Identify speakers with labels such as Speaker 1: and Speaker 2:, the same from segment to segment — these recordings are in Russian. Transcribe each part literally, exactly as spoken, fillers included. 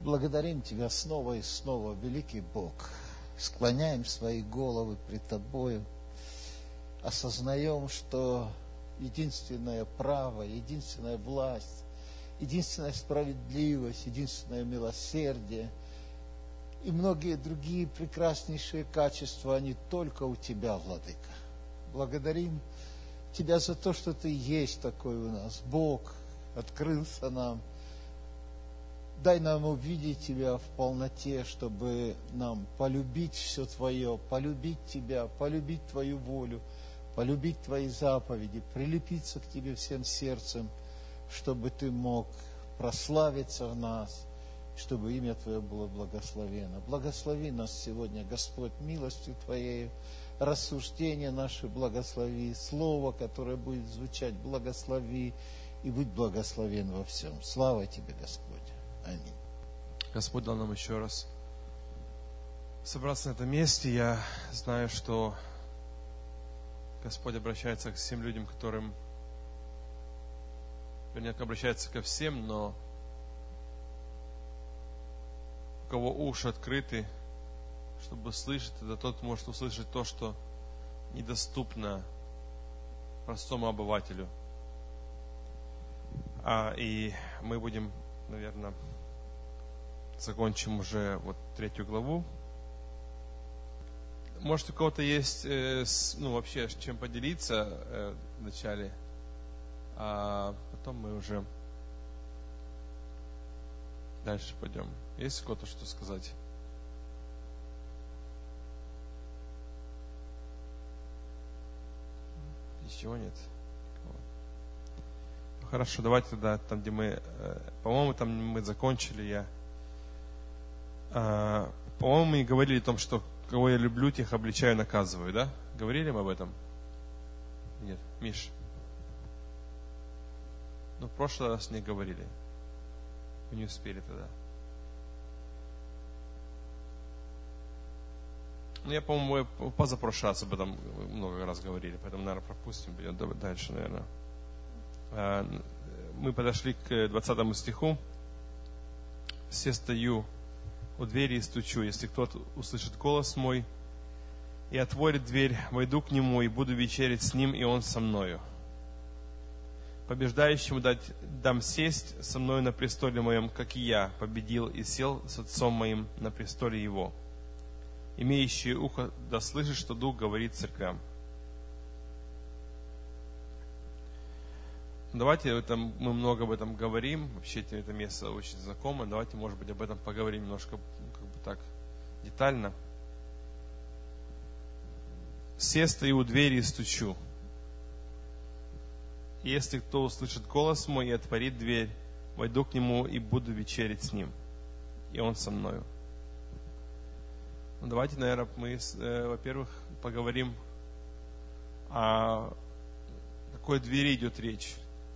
Speaker 1: Благодарим Тебя снова и снова, великий Бог. Склоняем свои головы пред Тобою, осознаем, что единственное право, единственная власть, единственная справедливость, единственное милосердие и многие другие прекраснейшие качества, они только у Тебя, Владыка. Благодарим Тебя за то, что Ты есть такой у нас. Бог открылся нам. Дай нам увидеть Тебя в полноте, чтобы нам полюбить все Твое, полюбить Тебя, полюбить Твою волю, полюбить Твои заповеди, прилепиться к Тебе всем сердцем, чтобы Ты мог прославиться в нас, чтобы имя Твое было благословено. Благослови нас сегодня, Господь, милостью Твоею, рассуждения наши благослови, слово, которое будет звучать, благослови, и будь благословен во всем. Слава Тебе, Господь. Аминь.
Speaker 2: Господь дал нам еще раз собраться на этом месте. Я знаю, что Господь обращается к всем людям, которым, вернее, обращается ко всем, но у кого уши открыты, чтобы слышать, это тот может услышать то, что недоступно простому обывателю. А, и мы будем, наверное, закончим уже вот третью главу. Может, у кого-то есть, э, с, ну, вообще, чем поделиться э, вначале, а потом мы уже дальше пойдем. Есть у кого-то что сказать? Ничего нет? Хорошо, давайте тогда, там, где мы, э, по-моему, там мы закончили, я, э, по-моему, мы говорили о том, что кого я люблю, тех обличаю, наказываю, да? Говорили мы об этом? Нет, Миш? Ну, в прошлый раз не говорили. Мы не успели тогда. Ну, я, по-моему, позапрошлый раз об этом много раз говорили, поэтому, наверное, пропустим, пойдем дальше, наверное. Мы подошли к двадцатому стиху. «Все стою у двери и стучу. Если кто-то услышит голос мой и отворит дверь, войду к нему и буду вечерять с ним, и он со мною. Побеждающему дать, дам сесть со мною на престоле моем, как и я победил и сел с отцом моим на престоле его. Имеющий ухо да слышит, что Дух говорит церквям». Давайте, это, мы много об этом говорим, вообще это место очень знакомо, давайте, может быть, об этом поговорим немножко, как бы так, детально. «Все стою у двери и стучу. Если кто услышит голос мой и отворит дверь, войду к нему и буду вечерять с ним, и он со мною». Ну, давайте, наверное, мы, э, во-первых, поговорим о какой двери идет речь.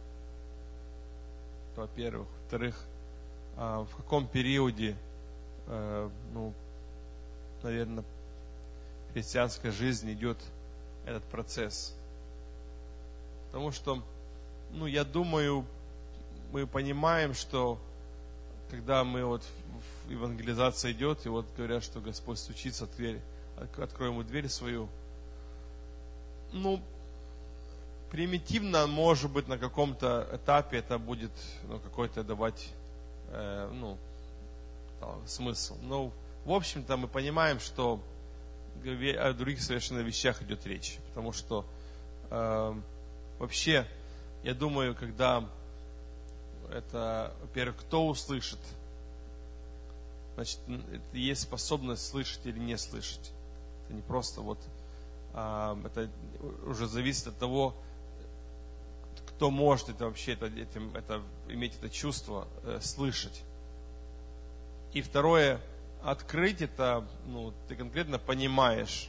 Speaker 2: Во-первых. Во-вторых, в каком периоде, ну, наверное, христианской жизни идет этот процесс. Потому что, ну, я думаю, мы понимаем, что когда мы вот в евангелизация идет, и вот говорят, что Господь стучится в дверь, откроем ему дверь свою, ну, примитивно, может быть, на каком-то этапе это будет, ну, какой-то давать, э, ну, там, смысл. Но, в общем-то, мы понимаем, что о других совершенно вещах идет речь. Потому что, э, вообще, я думаю, когда это, во-первых, кто услышит, значит, есть способность слышать или не слышать. Это не просто вот, э, это уже зависит от того, кто может это вообще это, этим, это, иметь это чувство, э, слышать. И второе, открыть это, ну, ты конкретно понимаешь,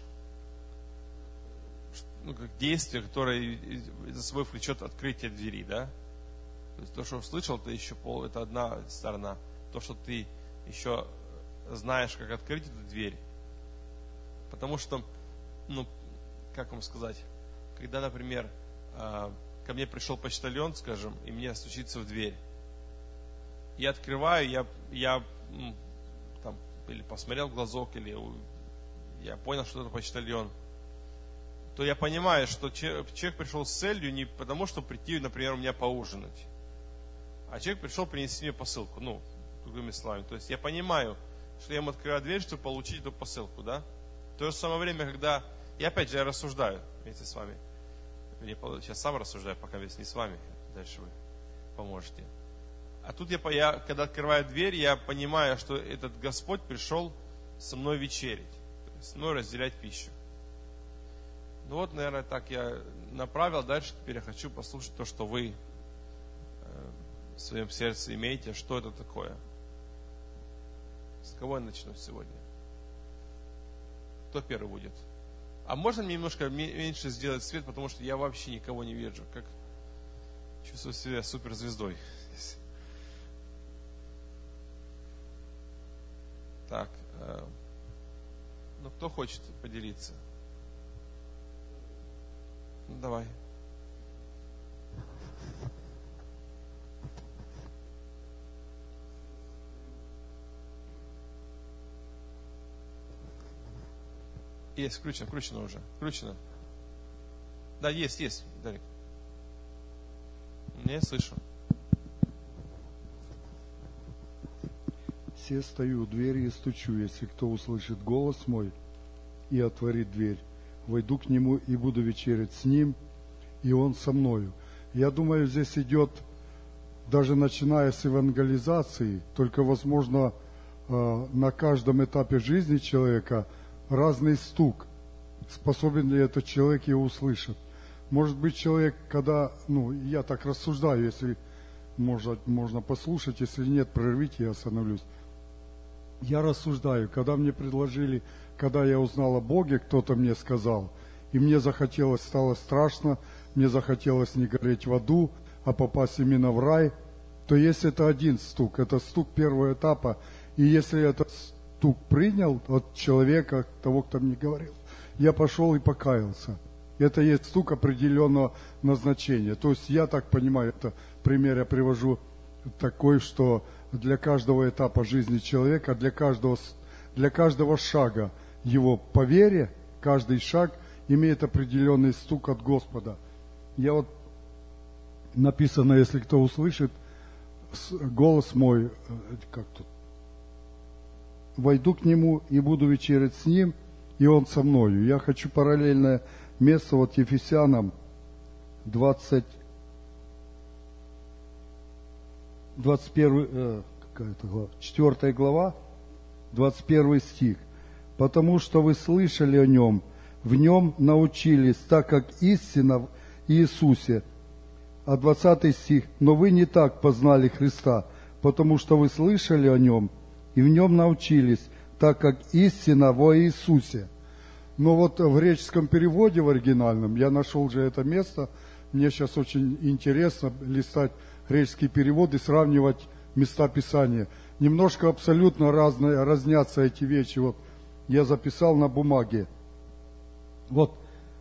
Speaker 2: ну, как действие, которое за собой влечет открытие двери, да? То есть то, что услышал, это еще пол, это одна сторона. То, что ты еще знаешь, как открыть эту дверь. Потому что, ну, как вам сказать, когда, например, э, ко мне пришел почтальон, скажем, и мне стучится в дверь. Я открываю, я, я м, там, или посмотрел в глазок, или я понял, что это почтальон, то я понимаю, что человек пришел с целью не потому, чтобы прийти, например, у меня поужинать, а человек пришел принести мне посылку, ну, другими словами. То есть я понимаю, что я ему открываю дверь, чтобы получить эту посылку, да? В то же самое время, когда, и опять же, я рассуждаю вместе с вами. Я сейчас сам рассуждаю, пока весь не с вами, дальше вы поможете. А тут я, я, когда открываю дверь, я понимаю, что этот Господь пришел со мной вечерить, со мной разделять пищу. Ну вот, наверное, так я направил. Дальше теперь я хочу послушать то, что вы в своем сердце имеете. Что это такое? С кого я начну сегодня? Кто первый будет? А можно мне немножко меньше сделать свет, потому что я вообще никого не вижу. Как чувствую себя суперзвездой. Так, э, ну кто хочет поделиться? Ну, давай. Есть, включено, включено уже. Включено. Да, есть, есть, Дарик. Не слышу.
Speaker 3: Все стою у двери и стучу, если кто услышит голос мой и отворит дверь, войду к нему и буду вечерять с ним, и он со мною. Я думаю, здесь идет, даже начиная с евангелизации, только, возможно, на каждом этапе жизни человека разный стук. Способен ли этот человек его услышать? Может быть, человек, когда, ну, я так рассуждаю, если можно, можно послушать, если нет, прервите, я остановлюсь. Я рассуждаю, когда мне предложили, когда я узнал о Боге, кто-то мне сказал, и мне захотелось, стало страшно, мне захотелось не гореть в аду, а попасть именно в рай, то если это один стук, это стук первого этапа, и если этот стук принял от человека, того, кто мне говорил, я пошел и покаялся. Это есть стук определенного назначения. То есть я так понимаю, это пример я привожу такой, что для каждого этапа жизни человека, для каждого, для каждого шага его по вере, каждый шаг имеет определенный стук от Господа. Я вот, написано, если кто услышит, голос мой, как тут, войду к нему и буду вечерять с ним, и он со мною. Я хочу параллельное место вот Ефесянам двадцать, двадцать первый, э, какая-то глава, четвёртая глава, двадцать первый стих. Потому что вы слышали о нем, в нем научились, так как истина в Иисусе. А двадцатый стих. Но вы не так познали Христа, потому что вы слышали о нем, и в нем научились, так как истина во Иисусе. Но вот в греческом переводе, в оригинальном, я нашел же это место, мне сейчас очень интересно листать греческий перевод и сравнивать места Писания. Немножко абсолютно разные, разнятся эти вещи. Вот я записал на бумаге. Вот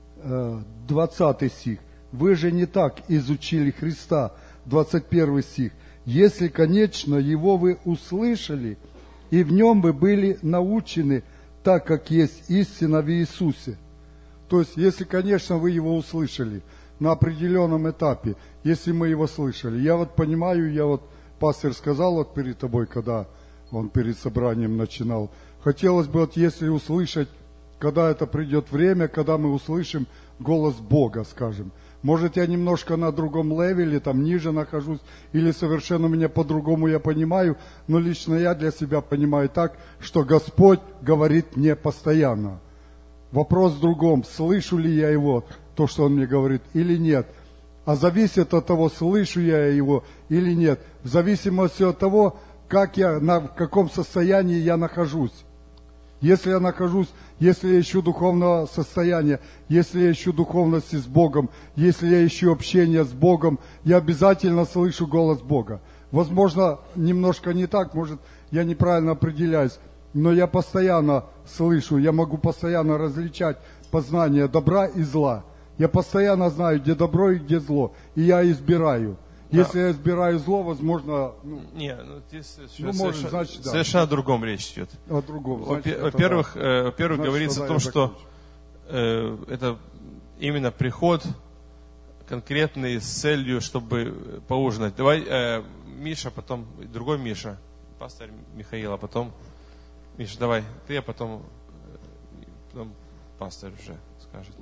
Speaker 3: двадцатый стих. Вы же не так изучили Христа. двадцать первый стих. Если, конечно, Его вы услышали, и в Нем вы были научены, так как есть истина в Иисусе. То есть, если, конечно, вы Его услышали на определенном этапе, если мы Его слышали. Я вот понимаю, я вот, пастор сказал вот перед тобой, когда он перед собранием начинал, хотелось бы вот если услышать, когда это придет время, когда мы услышим голос Бога, скажем. Может, я немножко на другом левеле, там ниже нахожусь, или совершенно меня по-другому я понимаю, но лично я для себя понимаю так, что Господь говорит мне постоянно. Вопрос в другом, слышу ли я Его, то, что Он мне говорит, или нет. А зависит от того, слышу я Его или нет, в зависимости от того, как я, на, в каком состоянии я нахожусь. Если я нахожусь, если я ищу духовного состояния, если я ищу духовности с Богом, если я ищу общения с Богом, я обязательно слышу голос Бога. Возможно, немножко не так, может, я неправильно определяюсь, но я постоянно слышу, я могу постоянно различать познание добра и зла. Я постоянно знаю, где добро и где зло, и я избираю. Если я избираю зло, возможно, ну,
Speaker 2: Не, ну здесь
Speaker 3: Ну,
Speaker 2: совершенно,
Speaker 3: может, значит, да.
Speaker 2: совершенно о другом речь идет.
Speaker 3: о другом. Значит,
Speaker 2: Во-пе-
Speaker 3: это
Speaker 2: Во-первых,
Speaker 3: да.
Speaker 2: э, во-первых,
Speaker 3: Значит,
Speaker 2: говорится о
Speaker 3: тогда
Speaker 2: том,
Speaker 3: я
Speaker 2: что
Speaker 3: закончу.
Speaker 2: э, это именно приход конкретный с целью, чтобы поужинать. Давай, э, Миша, потом другой Миша, пастор Михаил, а потом Миша, давай ты, а потом, э, потом пастор уже скажет.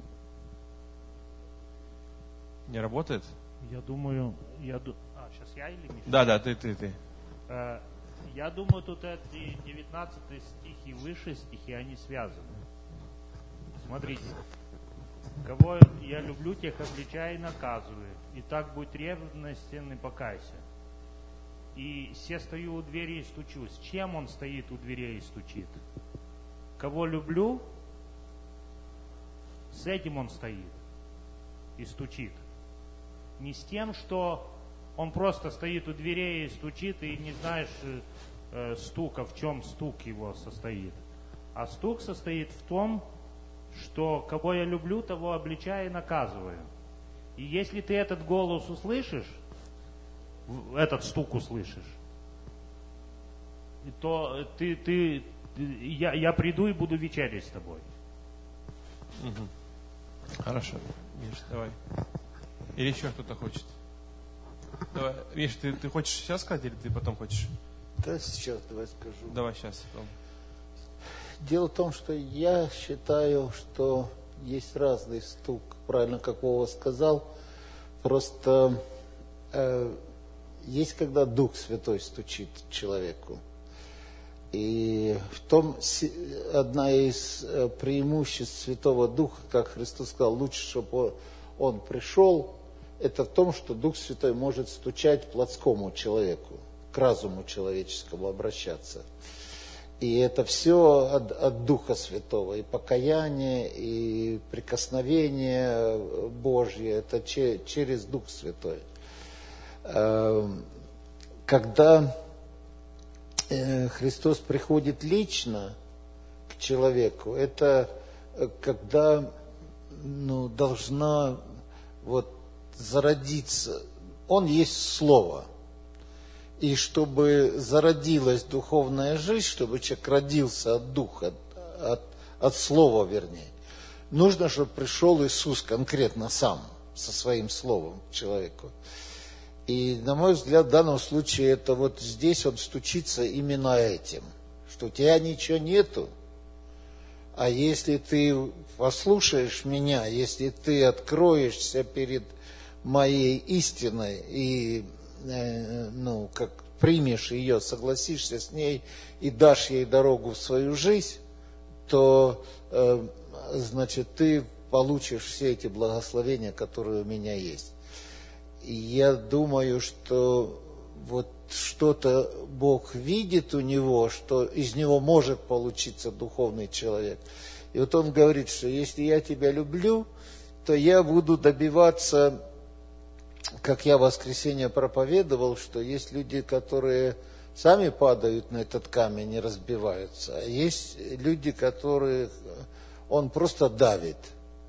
Speaker 2: Не работает?
Speaker 4: Я думаю, я ду- а, сейчас я или Миша?
Speaker 2: Да, да, ты, ты, ты.
Speaker 4: Э, Я думаю, тут эти девятнадцатый стих и выше стихи, они связаны. Смотрите. Кого я люблю, тех обличаю и наказываю. И так будь ревностен и покайся. И се стою у двери и стучусь. Чем он стоит у дверей и стучит? Кого люблю, с этим он стоит и стучит. Не с тем, что он просто стоит у дверей и стучит, и не знаешь э, стука, в чем стук его состоит. А стук состоит в том, что кого я люблю, того обличаю и наказываю. И если ты этот голос услышишь, в- этот стук услышишь, то ты, ты, ты- я, я приду и буду вечерять с тобой.
Speaker 2: Хорошо. Миш, давай. Или еще кто-то хочет? Давай. Миш, ты, ты хочешь сейчас сказать или ты потом хочешь?
Speaker 1: Да, сейчас давай скажу.
Speaker 2: Давай сейчас. Потом.
Speaker 1: Дело в том, что я считаю, что есть разный стук, правильно, как Вова сказал. Просто э, есть, когда Дух Святой стучит человеку. И в том си- одна из э, преимуществ Святого Духа, как Христос сказал, лучше, чтобы Он пришел, это в том, что Дух Святой может стучать плотскому человеку, к разуму человеческому обращаться. И это все от, от Духа Святого, и покаяние, и прикосновение Божье, это че, через Дух Святой. Э, Когда э, Христос приходит лично к человеку, это э, когда ну, должна вот зародиться, Он есть Слово. И чтобы зародилась духовная жизнь, чтобы человек родился от Духа, от, от Слова, вернее, нужно, чтобы пришел Иисус конкретно сам, со своим Словом к человеку. И, на мой взгляд, в данном случае, это вот здесь он стучится именно этим, что у тебя ничего нету, а если ты послушаешь меня, если ты откроешься перед моей истиной и ну, как примешь ее, согласишься с ней и дашь ей дорогу в свою жизнь, то, э, значит, ты получишь все эти благословения, которые у меня есть. И я думаю, что вот что-то Бог видит у него, что из него может получиться духовный человек. И вот он говорит, что если я тебя люблю, то я буду добиваться, как я в воскресенье проповедовал, что есть люди, которые сами падают на этот камень и разбиваются, а есть люди, которых он просто давит.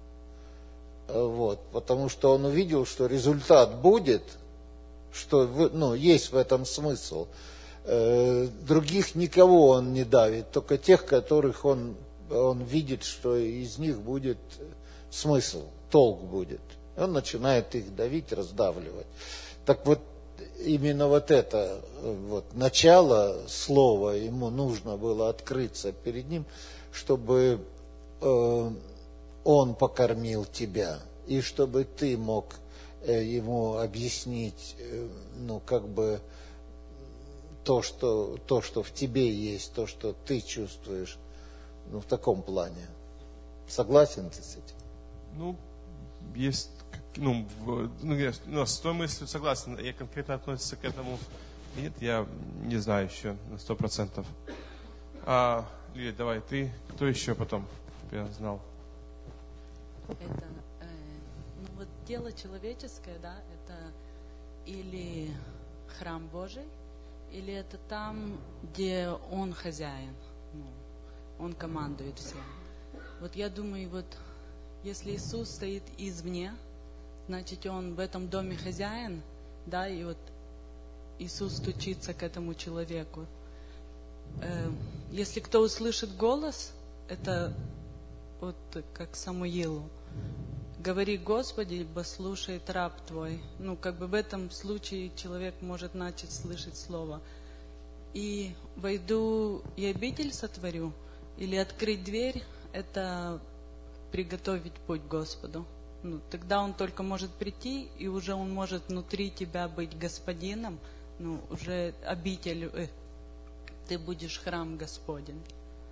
Speaker 1: Вот, потому что он увидел, что результат будет, что ну, есть в этом смысл. Других никого он не давит, только тех, которых он, он видит, что из них будет смысл, толк будет. Он начинает их давить, раздавливать. Так вот, именно вот это вот, начало слова, ему нужно было открыться перед ним, чтобы э, он покормил тебя, и чтобы ты мог э, ему объяснить, э, ну, как бы, то что, то, что в тебе есть, то, что ты чувствуешь, ну, в таком плане. Согласен ты с этим?
Speaker 2: Ну, есть, ну, в, ну, я, ну, с той мыслью согласен. Я конкретно относится к этому нет, я не знаю еще на сто процентов. А, Лилия, давай, ты, кто еще потом, я знал?
Speaker 5: Это, э, ну вот дело человеческое, да, это или храм Божий, или это там, где Он хозяин, ну, Он командует всем. Вот я думаю, вот если Иисус стоит извне, значит, Он в этом доме хозяин, да, и вот Иисус стучится к этому человеку. Э, если кто услышит голос, это вот как Самуилу. Говори, Господи, ибо слушает раб Твой. Ну, как бы в этом случае человек может начать слышать Слово. И войду и обитель сотворю, или открыть дверь, это приготовить путь Господу. Ну, тогда Он только может прийти, и уже Он может внутри тебя быть господином, ну, уже обитель, э, ты будешь храм Господень.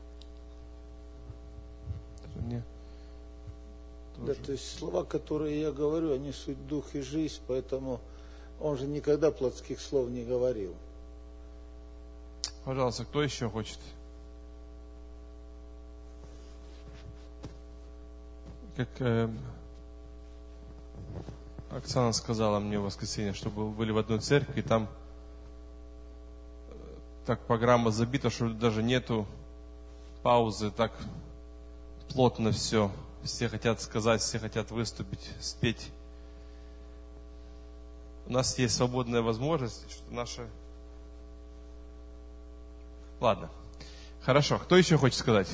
Speaker 2: Мне
Speaker 1: Да, то есть слова, которые я говорю, они суть дух и жизнь, поэтому он же никогда плотских слов не говорил.
Speaker 2: Пожалуйста, кто еще хочет? Как э, Оксана сказала мне в воскресенье, что вы были в одной церкви, и там э, так программа забита, что даже нету паузы, так плотно все. Все хотят сказать, все хотят выступить, спеть. У нас есть свободная возможность, что наша... Ладно. Хорошо. Кто еще хочет сказать?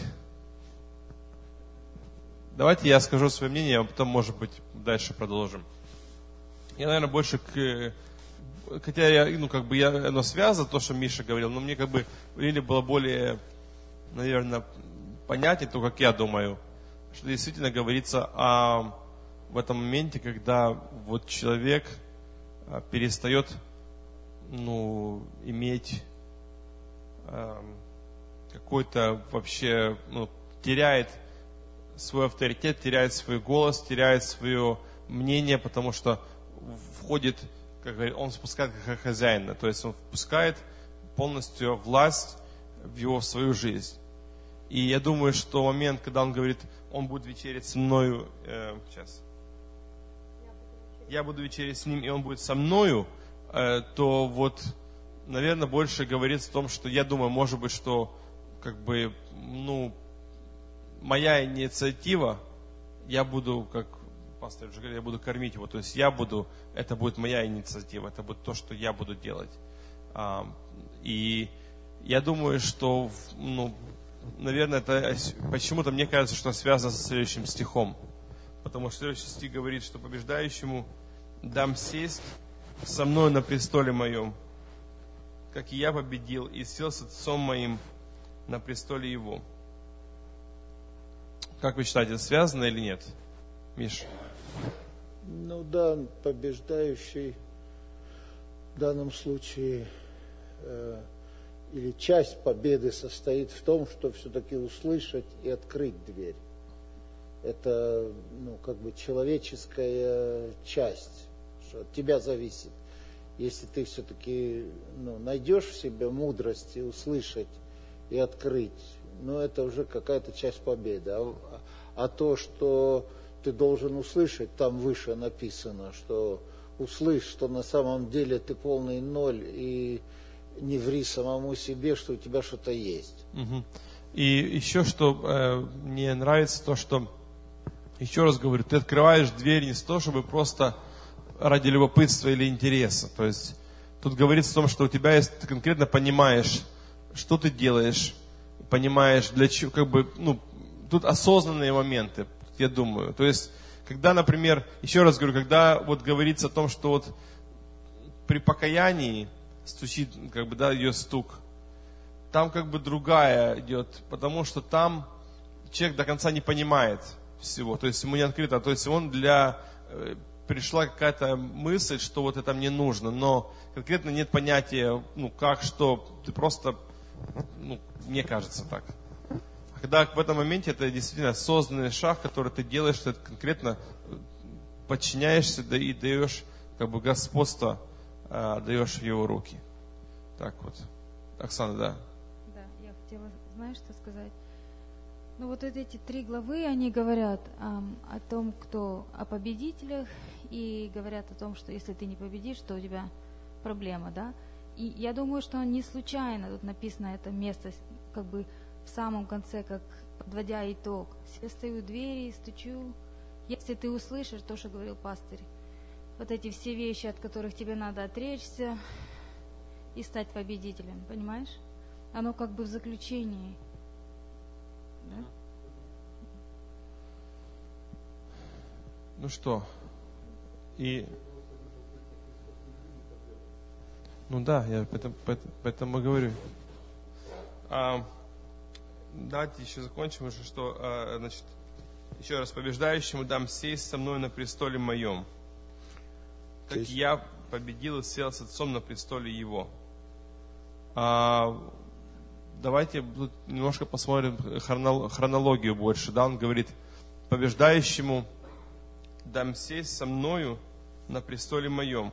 Speaker 2: Давайте я скажу свое мнение, а потом, может быть, дальше продолжим. Я, наверное, больше к... Хотя я, ну, как бы я, оно связано, то, что Миша говорил, но мне как бы или было более, наверное, понятнее то, как я думаю, что действительно говорится о, в этом моменте, когда вот человек перестает, ну, иметь э, какой-то вообще, ну, теряет свой авторитет, теряет свой голос, теряет свое мнение, потому что входит, как говорит, он спускает как хозяина, то есть он впускает полностью власть в его в свою жизнь. И я думаю, что момент, когда он говорит, он будет вечерять со мною, э, сейчас, я буду вечерять с ним, и он будет со мною, э, то вот, наверное, больше говорится о том, что я думаю, может быть, что, как бы, ну, моя инициатива, я буду, как пастор уже говорил, я буду кормить его, то есть я буду, это будет моя инициатива, это будет то, что я буду делать. А, и я думаю, что, ну, наверное, это почему-то мне кажется, что связано со следующим стихом. Потому что следующий стих говорит, что побеждающему дам сесть со мной на престоле моем, как и я победил и сел с отцом моим на престоле его. Как вы считаете, это связано или нет? Миш?
Speaker 1: Ну да, побеждающий в данном случае э, или часть победы состоит в том, что все-таки услышать и открыть дверь. Это, ну, как бы человеческая часть, что от тебя зависит. Если ты все-таки, ну, найдешь в себе мудрость и услышать и открыть, ну, это уже какая-то часть победы. А, а то, что ты должен услышать, там выше написано, что услышь, что на самом деле ты полный ноль, и не ври самому себе, что у тебя что-то есть.
Speaker 2: Угу. И еще что э, мне нравится, то, что, еще раз говорю, ты открываешь дверь не с того, чтобы просто ради любопытства или интереса. То есть тут говорится о том, что у тебя есть, ты конкретно понимаешь, что ты делаешь, понимаешь, для чего, как бы, ну, тут осознанные моменты, я думаю. То есть, когда, например, еще раз говорю, когда вот говорится о том, что вот при покаянии стучит, как бы, да, идет стук, там как бы другая идет, потому что там человек до конца не понимает всего, то есть ему не открыто, то есть он для, пришла какая-то мысль, что вот это мне нужно, но конкретно нет понятия, ну, как, что, ты просто, ну, мне кажется так. Когда в этом моменте это действительно осознанный шаг, который ты делаешь, ты конкретно подчиняешься, да и даешь, как бы, господство, э, даешь в его руки. Так вот. Оксана, да.
Speaker 6: Да, я хотела, знаешь, что сказать? Ну вот эти три главы, они говорят эм, о том, кто о победителях, и говорят о том, что если ты не победишь, то у тебя проблема, да? И я думаю, что не случайно тут написано это место, как бы в самом конце, как подводя итог. Я стою у двери и стучу. Если ты услышишь то, что говорил пастырь, вот эти все вещи, от которых тебе надо отречься и стать победителем, понимаешь? Оно как бы в заключении. Да?
Speaker 2: Ну что, и... Ну да, я поэтому, поэтому говорю. А, давайте еще закончим уже, что, а, значит, еще раз, побеждающему дам сесть со мной на престоле моем, как
Speaker 1: есть...
Speaker 2: я победил и сел с Отцом на престоле Его. А, давайте тут немножко посмотрим хронологию больше. Да? Он говорит, побеждающему дам сесть со мною на престоле моем,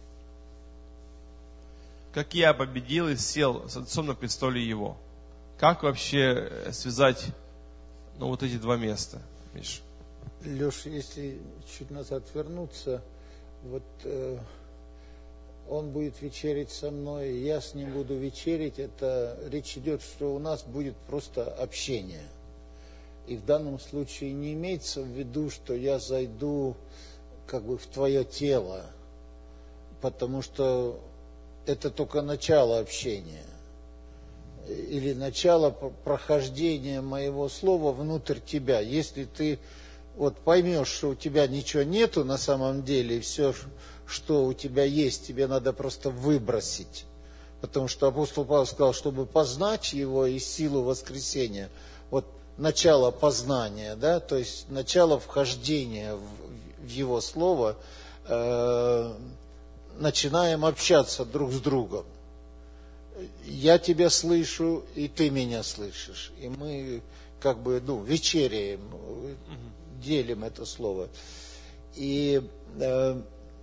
Speaker 2: как я победил и сел с Отцом на престоле Его. Как вообще связать, ну, вот эти два места, Миш?
Speaker 1: Леша, если чуть назад вернуться, вот э, он будет вечерить со мной, я с ним буду вечерить. Это речь идет, что у нас будет просто общение. И в данном случае не имеется в виду, что я зайду как бы в твое тело, потому что это только начало общения или начало прохождения моего слова внутрь тебя. Если ты вот поймешь, что у тебя ничего нету на самом деле, и все, что у тебя есть, тебе надо просто выбросить. Потому что апостол Павел сказал, чтобы познать его и силу воскресения, вот начало познания, да, то есть начало вхождения в, в его слово, э, начинаем общаться друг с другом. Я тебя слышу, и ты меня слышишь. И мы как бы, ну, вечеряем, делим это слово. И э,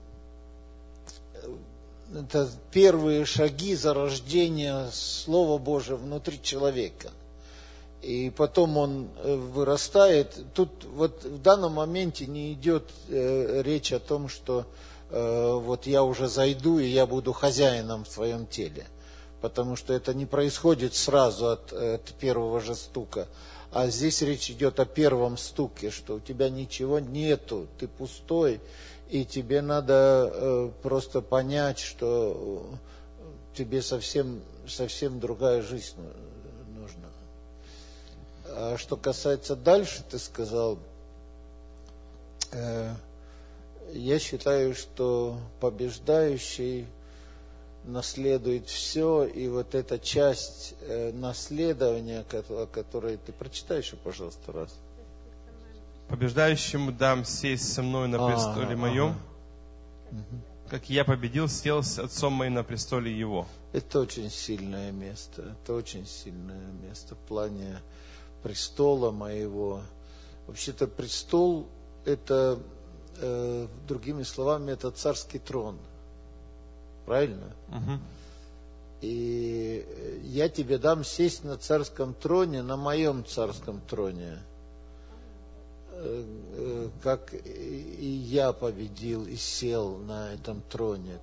Speaker 1: это первые шаги зарождения Слова Божия внутри человека. И потом он вырастает. Тут вот в данном моменте не идет э, речь о том, что вот я уже зайду, и я буду хозяином в твоем теле. Потому что это не происходит сразу от, от первого же стука. А здесь речь идет о первом стуке, что у тебя ничего нету, ты пустой, и тебе надо э, просто понять, что тебе совсем, совсем другая жизнь нужна. А что касается дальше, ты сказал... Э, Я считаю, что побеждающий наследует все, и вот эта часть э, наследования, о которой ты прочитай еще, пожалуйста, раз.
Speaker 2: Побеждающему дам сесть со мной на престоле а, моем, ага. Как я победил, сел с Отцом моим на престоле Его.
Speaker 1: Это очень сильное место, это очень сильное место в плане престола моего. Вообще-то престол – это... другими словами, это царский трон. Правильно?
Speaker 2: Угу.
Speaker 1: И я тебе дам сесть на царском троне, на моем царском троне. Как и я победил и сел на этом троне.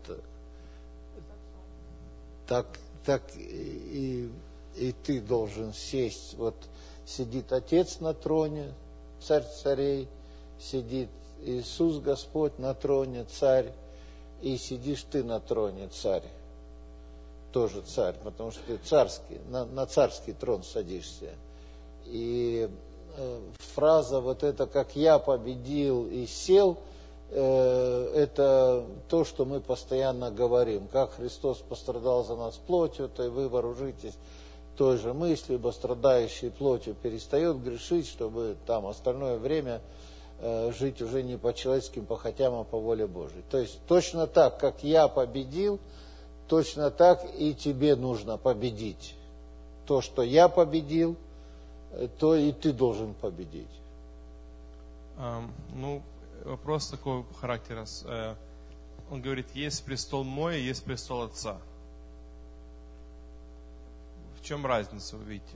Speaker 1: Так, так и, и ты должен сесть. Вот сидит Отец на троне, Царь царей, сидит Иисус Господь на троне, царь, и сидишь ты на троне, царь, тоже царь, потому что ты царский, на, на царский трон садишься. И э, фраза вот эта, как я победил и сел, э, это то, что мы постоянно говорим, как Христос пострадал за нас плотью, то и вы вооружитесь той же мыслью, ибо страдающий плотью перестает грешить, чтобы там остальное время жить уже не по человеческим похотям, а по воле Божией. То есть точно так, как я победил, точно так и тебе нужно победить. То, что я победил, то и ты должен победить.
Speaker 2: Um, ну, вопрос такого характера. Он говорит, есть престол мой, есть престол Отца. В чем разница, вы видите?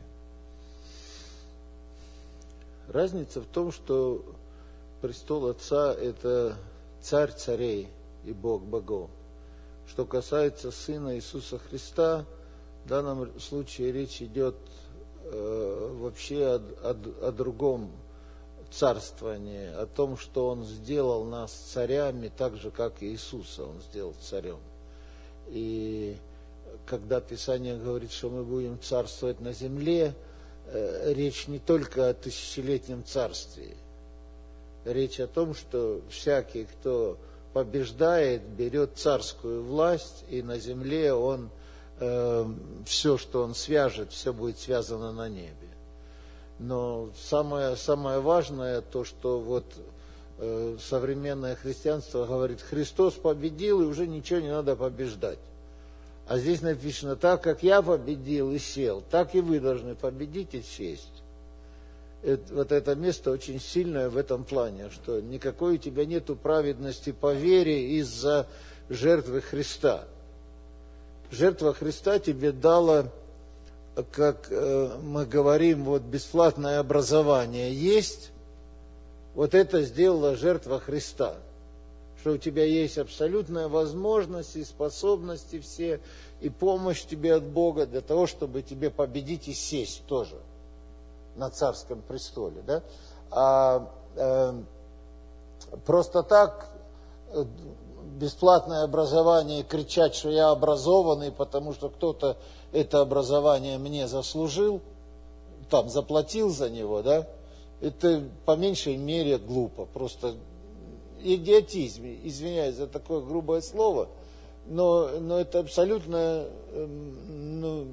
Speaker 1: Разница в том, что престол Отца – это Царь царей и Бог богов. Что касается Сына Иисуса Христа, в данном случае речь идет э, вообще о, о, о другом царствование, о том, что Он сделал нас царями, так же, как и Иисуса Он сделал царем. И когда Писание говорит, что мы будем царствовать на земле, э, речь не только о тысячелетнем царстве. Речь о том, что всякий, кто побеждает, берет царскую власть, и на земле он э, все, что он свяжет, все будет связано на небе. Но самое, самое важное, то, что вот э, современное христианство говорит, Христос победил, и уже ничего не надо побеждать. А здесь написано, так как я победил и сел, так и вы должны победить и сесть. Это, вот это место очень сильное в этом плане, что никакой у тебя нету праведности по вере из-за жертвы Христа. Жертва Христа тебе дала, как э, мы говорим, вот бесплатное образование есть, вот это сделала жертва Христа. Что у тебя есть абсолютная возможность и способности все, и помощь тебе от Бога для того, чтобы тебе победить и сесть тоже на царском престоле. Да? А э, просто так э, бесплатное образование, кричать, что я образованный, потому что кто-то это образование мне заслужил, там заплатил за него, да, это по меньшей мере глупо, просто идиотизм, извиняюсь за такое грубое слово, но, но это абсолютно ну,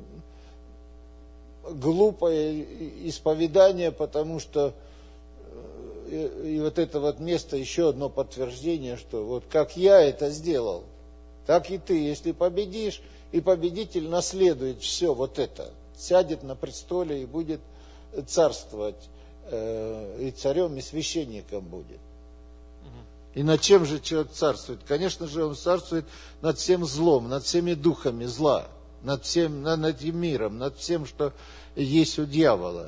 Speaker 1: глупое исповедание, потому что и, и вот это вот место еще одно подтверждение, что вот как я это сделал, так и ты, если победишь, и победитель наследует все вот это, сядет на престоле и будет царствовать, э, и царем, и священником будет. И над чем же человек царствует? Конечно же, он царствует над всем злом, над всеми духами зла, над всем, над этим миром, над всем, что есть у дьявола.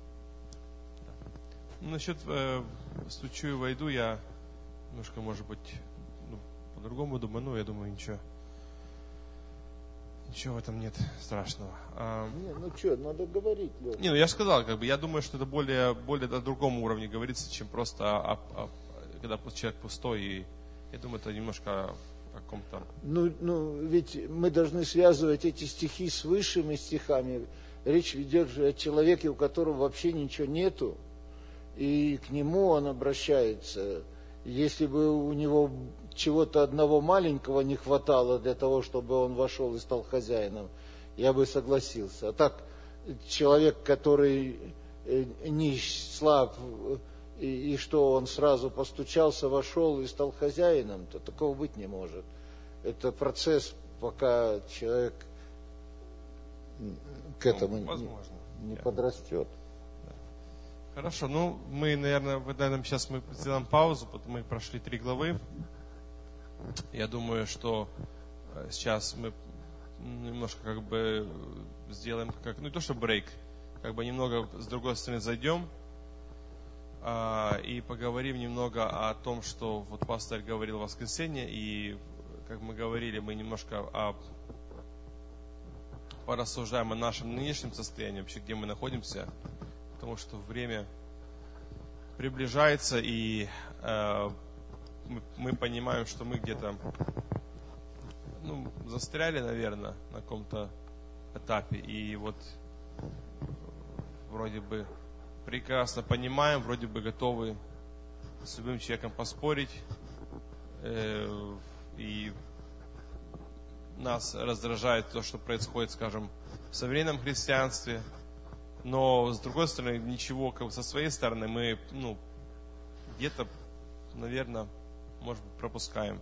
Speaker 2: Насчет э, «стучу и войду» я немножко, может быть, ну, по-другому думаю, ну, я думаю, ничего. Ничего в этом нет страшного. А,
Speaker 1: не, ну что, надо говорить, Лёша.
Speaker 2: Не, ну я сказал, как бы, я думаю, что это более, более на другом уровне говорится, чем просто о, о, когда человек пустой, и я думаю, это немножко о каком-то...
Speaker 1: Ну, ну, ведь мы должны связывать эти стихи с высшими стихами. Речь ведет же о человеке, у которого вообще ничего нету, и к нему он обращается. Если бы у него чего-то одного маленького не хватало для того, чтобы он вошел и стал хозяином, я бы согласился. А так, человек, который нищ, слаб, и, и что он сразу постучался, вошел и стал хозяином, то такого быть не может. Это процесс, пока человек к этому
Speaker 2: ну, возможно,
Speaker 1: не, не
Speaker 2: я...
Speaker 1: подрастет.
Speaker 2: Хорошо, ну мы, наверное, наверное, сейчас мы сделаем паузу, потому мы прошли три главы. Я думаю, что сейчас мы немножко как бы сделаем, как, ну не то что брейк, как бы немного с другой стороны зайдем а, и поговорим немного о том, что вот пастор говорил в воскресенье, и как мы говорили, мы немножко о, порассуждаем о нашем нынешнем состоянии, вообще где мы находимся, потому что время приближается, и э, мы, мы понимаем, что мы где-то ну, застряли, наверное, на каком-то этапе, и вот вроде бы прекрасно понимаем, вроде бы готовы с любым человеком поспорить, э, и нас раздражает то, что происходит, скажем, в современном христианстве. Но, с другой стороны, ничего, как бы со своей стороны, мы, ну, где-то, наверное, может быть, пропускаем.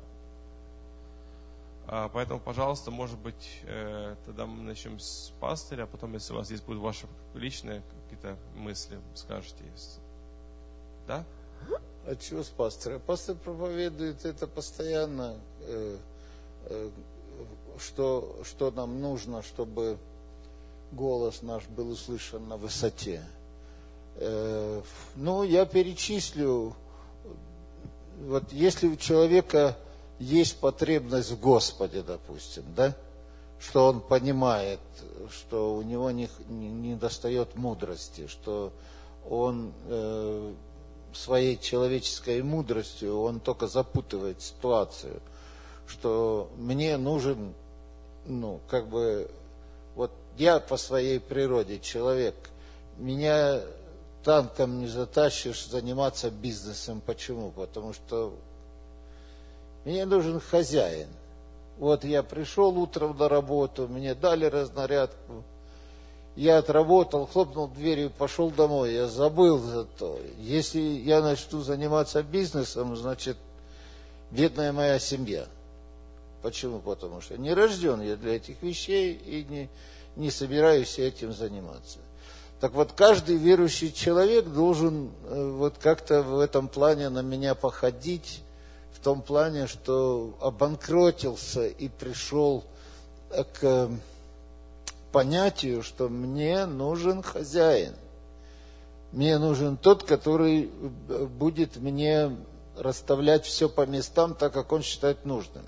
Speaker 2: А, поэтому, пожалуйста, может быть, э, тогда мы начнем с пастыря, а потом, если у вас есть будут ваши личные какие-то мысли, скажете. Да?
Speaker 1: А чего с пастырем? Пастор проповедует это постоянно, э, э, что, что нам нужно, чтобы голос наш был услышан на высоте. Э, ну, я перечислю, вот если у человека есть потребность в Господе, допустим, да, что он понимает, что у него не, не, не достает мудрости, что он э, своей человеческой мудростью он только запутывает ситуацию, что мне нужен, ну, как бы, вот я по своей природе человек, меня танком не затащишь заниматься бизнесом. Почему? Потому что мне нужен хозяин. Вот я пришел утром на работу, мне дали разнарядку, я отработал, хлопнул дверью, пошел домой, я забыл за то. Если я начну заниматься бизнесом, значит, бедная моя семья. Почему? Потому что не рожден я для этих вещей и не, не собираюсь этим заниматься. Так вот, каждый верующий человек должен вот как-то в этом плане на меня походить, в том плане, что обанкротился и пришел к понятию, что мне нужен хозяин. Мне нужен тот, который будет мне расставлять все по местам, так как он считает нужным.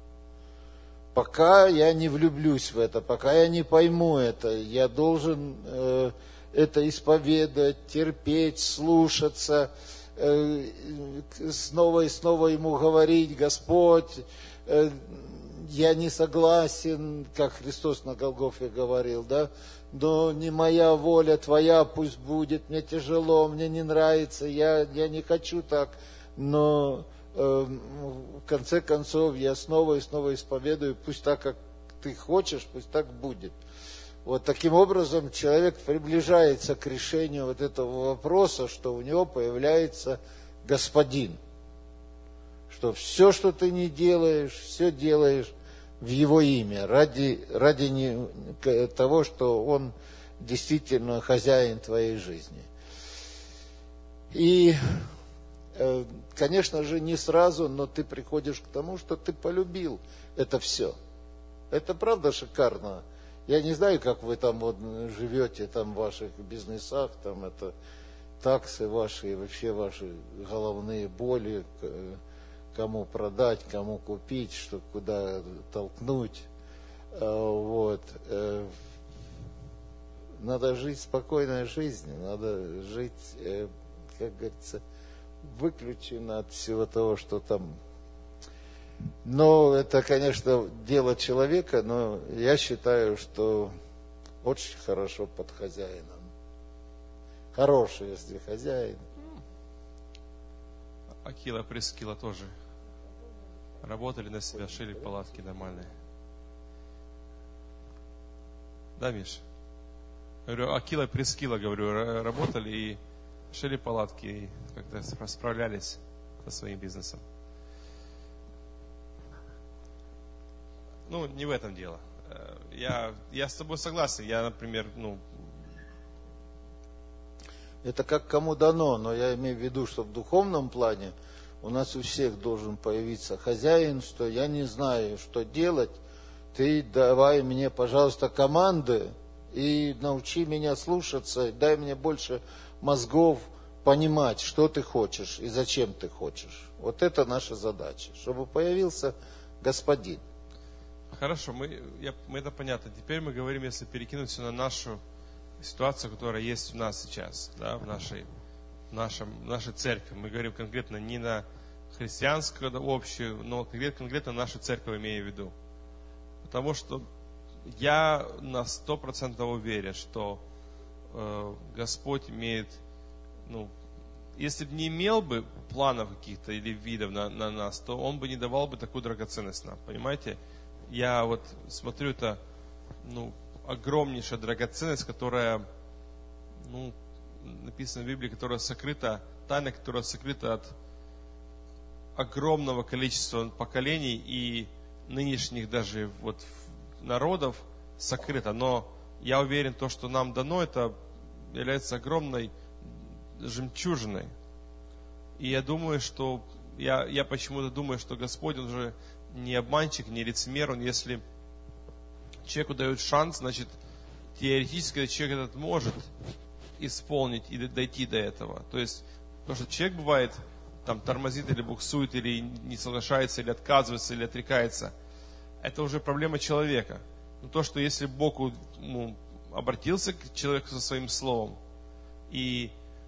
Speaker 1: Пока я не влюблюсь в это, пока я не пойму это, я должен э, это исповедовать, терпеть, слушаться, э, снова и снова ему говорить: Господь, э, я не согласен, как Христос на Голгофе говорил, да, но не моя воля, твоя пусть будет, мне тяжело, мне не нравится, я, я не хочу так, но э, в конце концов я снова и снова исповедую, пусть так, как ты хочешь, пусть так будет. Вот таким образом человек приближается к решению вот этого вопроса, что у него появляется господин. Что все, что ты не делаешь, все делаешь в его имя, ради, ради не, того, что он действительно хозяин твоей жизни. И, конечно же, не сразу, но ты приходишь к тому, что ты полюбил это все. Это правда шикарно. Я не знаю, как вы там вот живете, там в ваших бизнесах, там это таксы ваши, вообще ваши головные боли, кому продать, кому купить, что куда толкнуть. Вот. Надо жить спокойной жизнью, надо жить, как говорится, выключено от всего того, что там. Но это, конечно, дело человека, но я считаю, что очень хорошо под хозяином. Хороший, если хозяин.
Speaker 2: Акила, Прискила тоже работали на себя, шили палатки нормальные. Да, Миш? Я говорю, Акила и Прискила, говорю, работали и шили палатки, и как-то справлялись со своим бизнесом. Ну, не в этом дело. Я, я с тобой согласен. Я, например, ну...
Speaker 1: Это как кому дано, но я имею в виду, что в духовном плане у нас у всех должен появиться хозяин, что я не знаю, что делать, ты давай мне, пожалуйста, команды и научи меня слушаться, дай мне больше мозгов понимать, что ты хочешь и зачем ты хочешь. Вот это наша задача, чтобы появился господин.
Speaker 2: Хорошо, мы, я, мы это понятно. Теперь мы говорим, если перекинуть все на нашу ситуацию, которая есть у нас сейчас, да, в нашей, в нашем, в нашей церкви. Мы говорим конкретно не на христианскую общую, но конкретно, конкретно нашу церковь имею в виду. Потому что я на сто процентов уверен, что э, Господь имеет, ну, если бы не имел бы планов каких-то или видов на, на нас, то Он бы не давал бы такую драгоценность нам, понимаете? Я вот смотрю, это, ну, огромнейшая драгоценность, которая, ну, написано в Библии, которая сокрыта, тайна, которая сокрыта от огромного количества поколений и нынешних даже вот народов сокрыта. Но я уверен, то, что нам дано, это является огромной жемчужиной. И я думаю, что, я, я почему-то думаю, что Господь, Он же не обманщик, не лицемер, Он, если человеку дают шанс, значит, теоретически человек этот может исполнить и дойти до этого. То есть, потому что человек бывает, там, тормозит или буксует, или не соглашается, или отказывается, или отрекается. Это уже проблема человека. Но то, что если Бог, ну, обратился к человеку со своим словом, и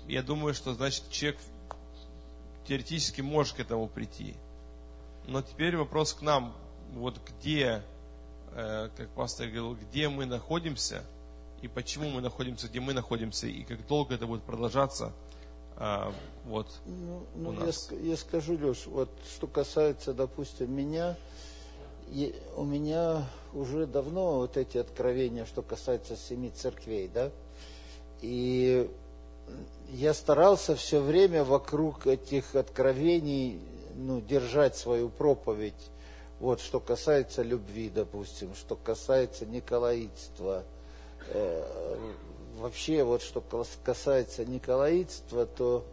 Speaker 2: я думаю, что, значит, человек теоретически может к этому прийти. Но теперь вопрос к нам. Вот где, э, как пастор говорил, где мы находимся и почему мы находимся, где мы находимся, и как долго это будет продолжаться. А, вот,
Speaker 1: ну,
Speaker 2: у
Speaker 1: ну,
Speaker 2: нас.
Speaker 1: Я, я скажу, Леш, вот что касается, допустим, меня, я, у меня уже давно вот эти откровения, что касается семи церквей, да, и я старался все время вокруг этих откровений, ну, держать свою проповедь, вот, что касается любви, допустим, что касается николаитства, э, вообще, вот, что касается николаитства, то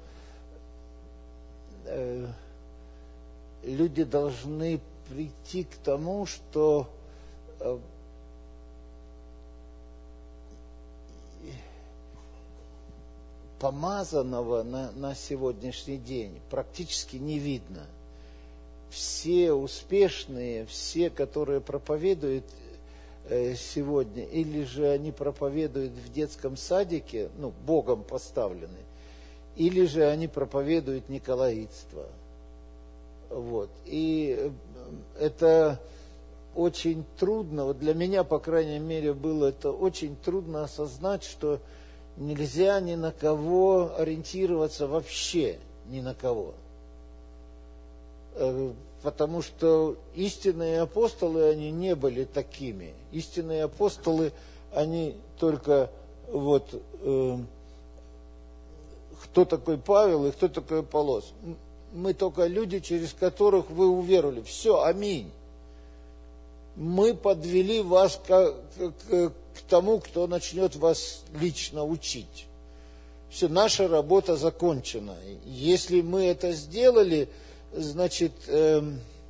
Speaker 1: э, люди должны прийти к тому, что э, помазанного на, на сегодняшний день практически не видно. Все успешные, все, которые проповедуют э, сегодня, или же они проповедуют в детском садике, ну, Богом поставлены, или же они проповедуют николаитство. Вот. И это очень трудно, вот для меня, по крайней мере, было это очень трудно осознать, что нельзя ни на кого ориентироваться вообще, ни на кого. Потому что истинные апостолы, они не были такими. Истинные апостолы, они только вот э, кто такой Павел и кто такой Аполлос. Мы только люди, через которых вы уверовали. Все, аминь. Мы подвели вас к, к, к тому, кто начнет вас лично учить. Все, наша работа закончена. Если мы это сделали, значит, э,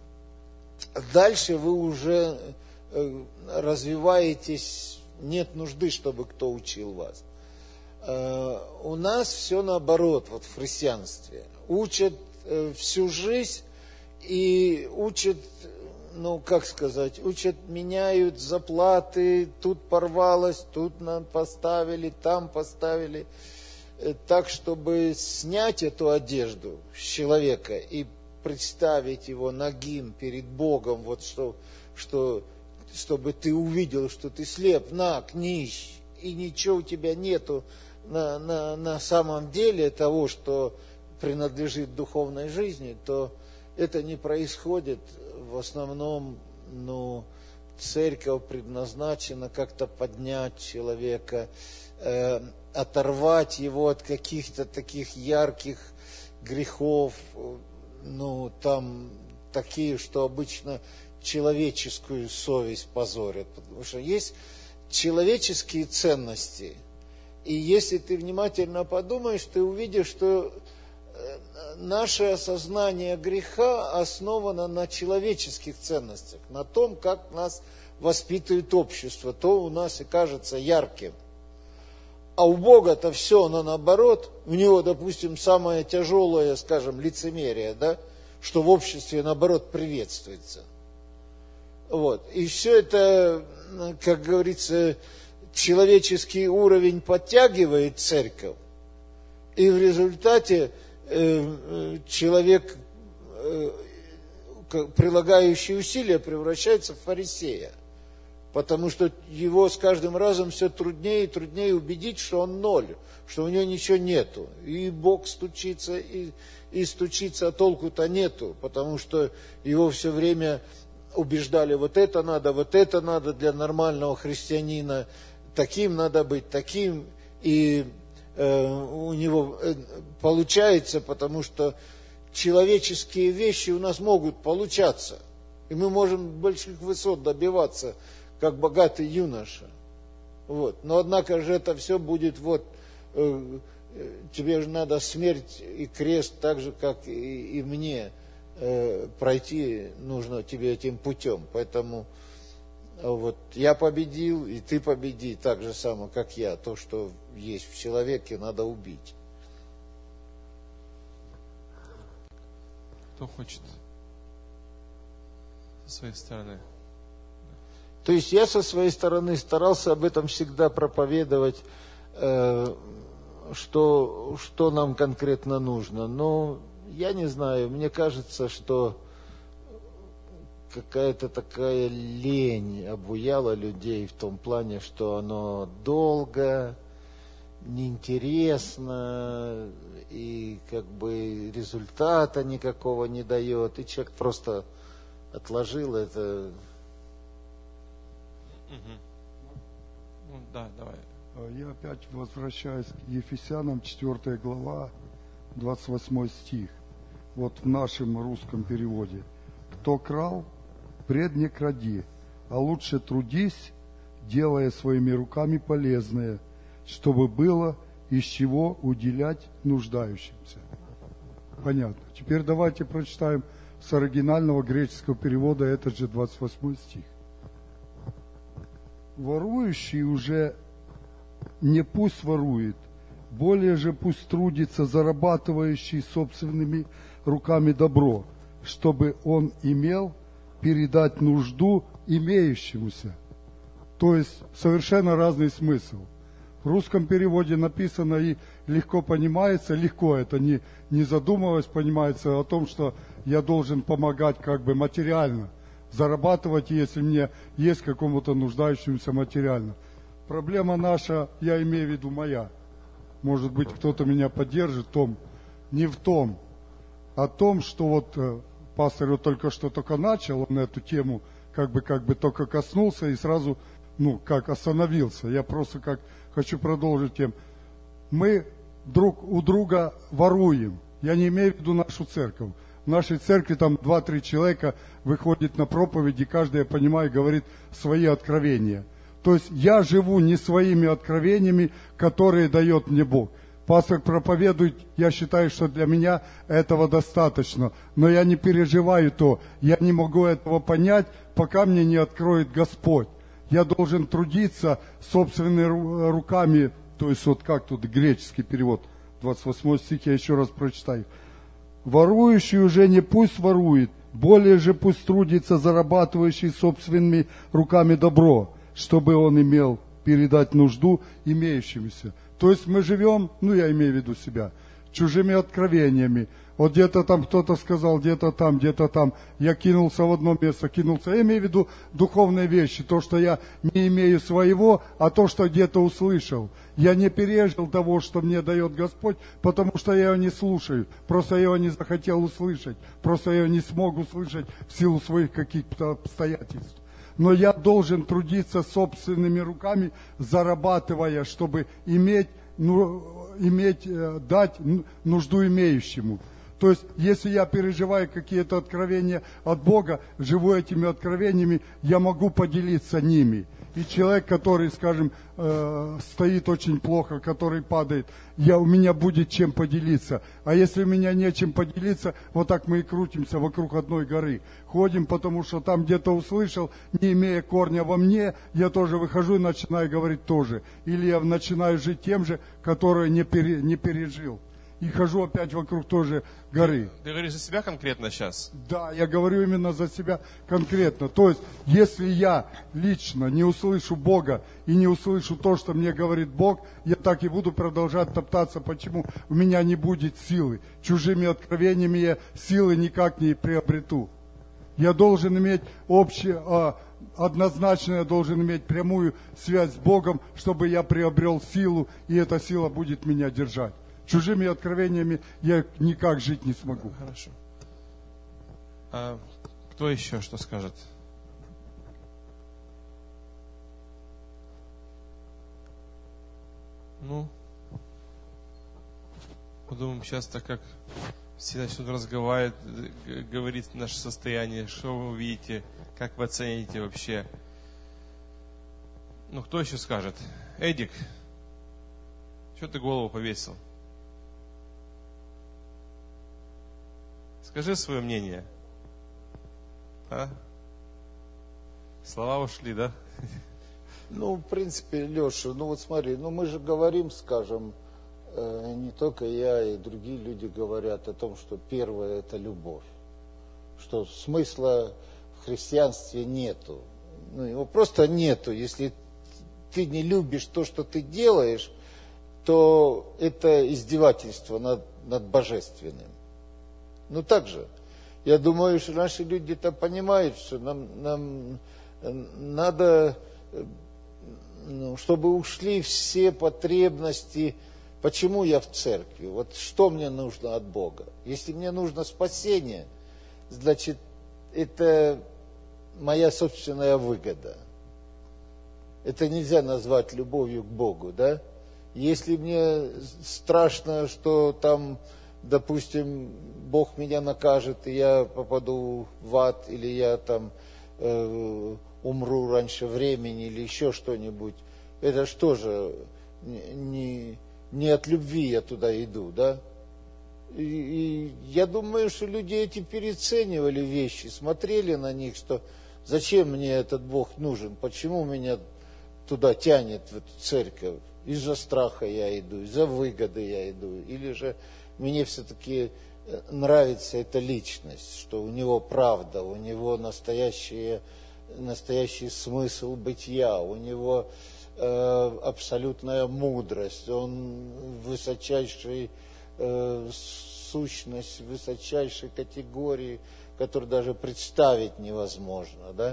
Speaker 1: дальше вы уже э, развиваетесь, нет нужды, чтобы кто учил вас. Э, у нас все наоборот, вот в христианстве. Учат э, всю жизнь и учат, ну, как сказать, учат, меняют заплаты, тут порвалось, тут нам поставили, там поставили. Э, так, чтобы снять эту одежду с человека и представить его нагим перед Богом, вот что, что, чтобы ты увидел, что ты слеп, наг, нищ, и ничего у тебя нету на, на, на самом деле того, что принадлежит духовной жизни, то это не происходит. В основном, ну, церковь предназначена как-то поднять человека, э, оторвать его от каких-то таких ярких грехов, ну, там такие, что обычно человеческую совесть позорят. Потому что есть человеческие ценности. И если ты внимательно подумаешь, ты увидишь, что наше осознание греха основано на человеческих ценностях, на том, как нас воспитывает общество. То у нас и кажется ярким. А у Бога-то все, оно наоборот. У него, допустим, самое тяжелое, скажем, лицемерие, да, что в обществе, наоборот, приветствуется. Вот. И все это, как говорится, человеческий уровень подтягивает церковь. И в результате э, человек, э, прилагающий усилия, превращается в фарисея. Потому что его с каждым разом все труднее и труднее убедить, что он ноль, что у него ничего нету. И Бог стучится, и, и стучится, а толку-то нету, потому что его все время убеждали, вот это надо, вот это надо для нормального христианина, таким надо быть, таким. И э, у него э, получается, потому что человеческие вещи у нас могут получаться. И мы можем больших высот добиваться, как богатый юноша. Вот. Но однако же это все будет, вот, э, тебе же надо смерть и крест так же, как и, и мне, э, пройти нужно тебе этим путем. Поэтому вот, я победил, и ты победи, так же само, как я. То, что есть в человеке, надо убить.
Speaker 2: Кто хочет со своей стороны?
Speaker 1: То есть я со своей стороны старался об этом всегда проповедовать, э, что, что нам конкретно нужно. Но я не знаю, мне кажется, что какая-то такая лень обуяла людей в том плане, что оно долго, неинтересно, и как бы результата никакого не дает, и человек просто отложил это.
Speaker 2: Мгм. Ну, да, давай.
Speaker 3: Я опять возвращаюсь к Ефесянам, четвёртая глава, двадцать восьмой стих. Вот в нашем русском переводе. «Кто крал, пред не кради, а лучше трудись, делая своими руками полезное, чтобы было из чего уделять нуждающимся». Понятно. Теперь давайте прочитаем с оригинального греческого перевода этот же двадцать восьмой стих. «Ворующий уже не пусть ворует, более же пусть трудится, зарабатывающий собственными руками добро, чтобы он имел передать нужду имеющемуся». То есть совершенно разный смысл. В русском переводе написано и легко понимается, легко это не, не задумываясь, понимается о том, что я должен помогать как бы материально, зарабатывать, если мне есть какому-то нуждающемуся материально. Проблема наша, я имею в виду моя, может быть, кто-то меня поддержит в том, не в том, о том, что вот э, пастор вот только что только начал, он эту тему как бы, как бы только коснулся и сразу, ну, как остановился. Я просто как хочу продолжить тем. Мы друг у друга воруем. Я не имею в виду нашу церковь. В нашей церкви там два-три человека выходит на проповеди, каждый, я понимаю, говорит свои откровения. То есть я живу не своими откровениями, которые дает мне Бог. Пастор проповедует, я считаю, что для меня этого достаточно. Но я не переживаю то, я не могу этого понять, пока мне не откроет Господь. Я должен трудиться собственными руками, то есть вот как тут греческий перевод, двадцать восьмой стих, я еще раз прочитаю. «Ворующий уже не пусть ворует, более же пусть трудится, зарабатывающий собственными руками добро, чтобы он имел передать нужду имеющимся». То есть мы живем, ну я имею в виду себя, чужими откровениями. Вот где-то там кто-то сказал, где-то там, где-то там. Я кинулся в одно место, кинулся. Я имею в виду духовные вещи. То, что я не имею своего, а то, что где-то услышал. Я не пережил того, что мне дает Господь, потому что я его не слушаю. Просто я его не захотел услышать. Просто я его не смог услышать в силу своих каких-то обстоятельств. Но я должен трудиться собственными руками, зарабатывая, чтобы иметь, ну, иметь, дать нужду имеющему. То есть, если я переживаю какие-то откровения от Бога, живу этими откровениями, я могу поделиться ними. И человек, который, скажем, э, стоит очень плохо, который падает, я, у меня будет чем поделиться. А если у меня нечем поделиться, вот так мы и крутимся вокруг одной горы. Ходим, потому что там где-то услышал, не имея корня во мне, я тоже выхожу и начинаю говорить тоже. Или я начинаю жить тем же, которое не, пере, не пережил. И хожу опять вокруг той же горы.
Speaker 2: Ты говоришь за себя конкретно сейчас?
Speaker 3: Да, я говорю именно за себя конкретно. То есть, если я лично не услышу Бога и не услышу то, что мне говорит Бог, я так и буду продолжать топтаться. Почему? У меня не будет силы. Чужими откровениями я силы никак не приобрету. Я должен иметь общее, а, однозначно я должен иметь прямую связь с Богом, чтобы я приобрел силу, и эта сила будет меня держать. Чужими откровениями я никак жить не смогу.
Speaker 2: Хорошо. А кто еще что скажет? Ну, подумаем сейчас, так как все начнут разговаривать, говорить наше состояние, что вы увидите, как вы оцените вообще. Ну, кто еще скажет? Эдик, что ты голову повесил? Скажи свое мнение. А? Слова ушли, да?
Speaker 1: Ну, в принципе, Леша, ну вот смотри, ну мы же говорим, скажем, э, не только я, и другие люди говорят о том, что первое – это любовь. Что смысла в христианстве нету. Ну, его просто нету. Если ты не любишь то, что ты делаешь, то это издевательство над, над божественным. Ну так же. Я думаю, что наши люди-то понимают, что нам, нам надо, ну, чтобы ушли все потребности. Почему я в церкви? Вот что мне нужно от Бога? Если мне нужно спасение, значит, это моя собственная выгода. Это нельзя назвать любовью к Богу, да? Если мне страшно, что там, допустим, Бог меня накажет, и я попаду в ад, или я там э, умру раньше времени, или еще что-нибудь, это что же, не, не от любви я туда иду, да? И, и я думаю, что люди эти переоценивали вещи, смотрели на них, что зачем мне этот Бог нужен, почему меня туда тянет, в эту церковь, из-за страха я иду, из-за выгоды я иду, или же мне все-таки нравится эта личность, что у него правда, у него настоящий, настоящий смысл бытия, у него э, абсолютная мудрость, он высочайший э, сущность, высочайшей категории, которую даже представить невозможно, да,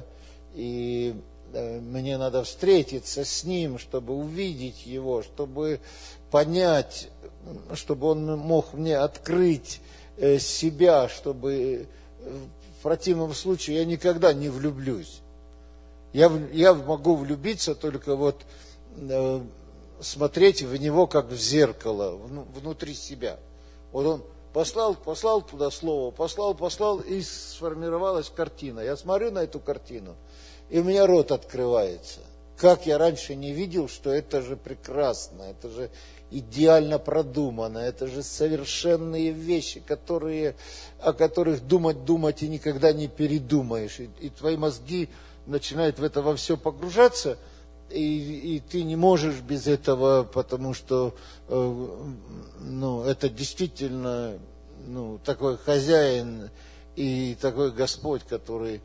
Speaker 1: и э, мне надо встретиться с ним, чтобы увидеть его, чтобы понять, чтобы он мог мне открыть себя, чтобы в противном случае я никогда не влюблюсь. Я, я могу влюбиться только вот э, смотреть в него как в зеркало, внутри себя. Вот он послал, послал туда слово, послал, послал, и сформировалась картина. Я смотрю на эту картину, и у меня рот открывается. Как я раньше не видел, что это же прекрасно, это же идеально продумано, это же совершенные вещи, которые, о которых думать, думать и никогда не передумаешь. И, и твои мозги начинают в это во все погружаться, и, и ты не можешь без этого, потому что э, ну, это действительно ну, такой хозяин и такой Господь, который...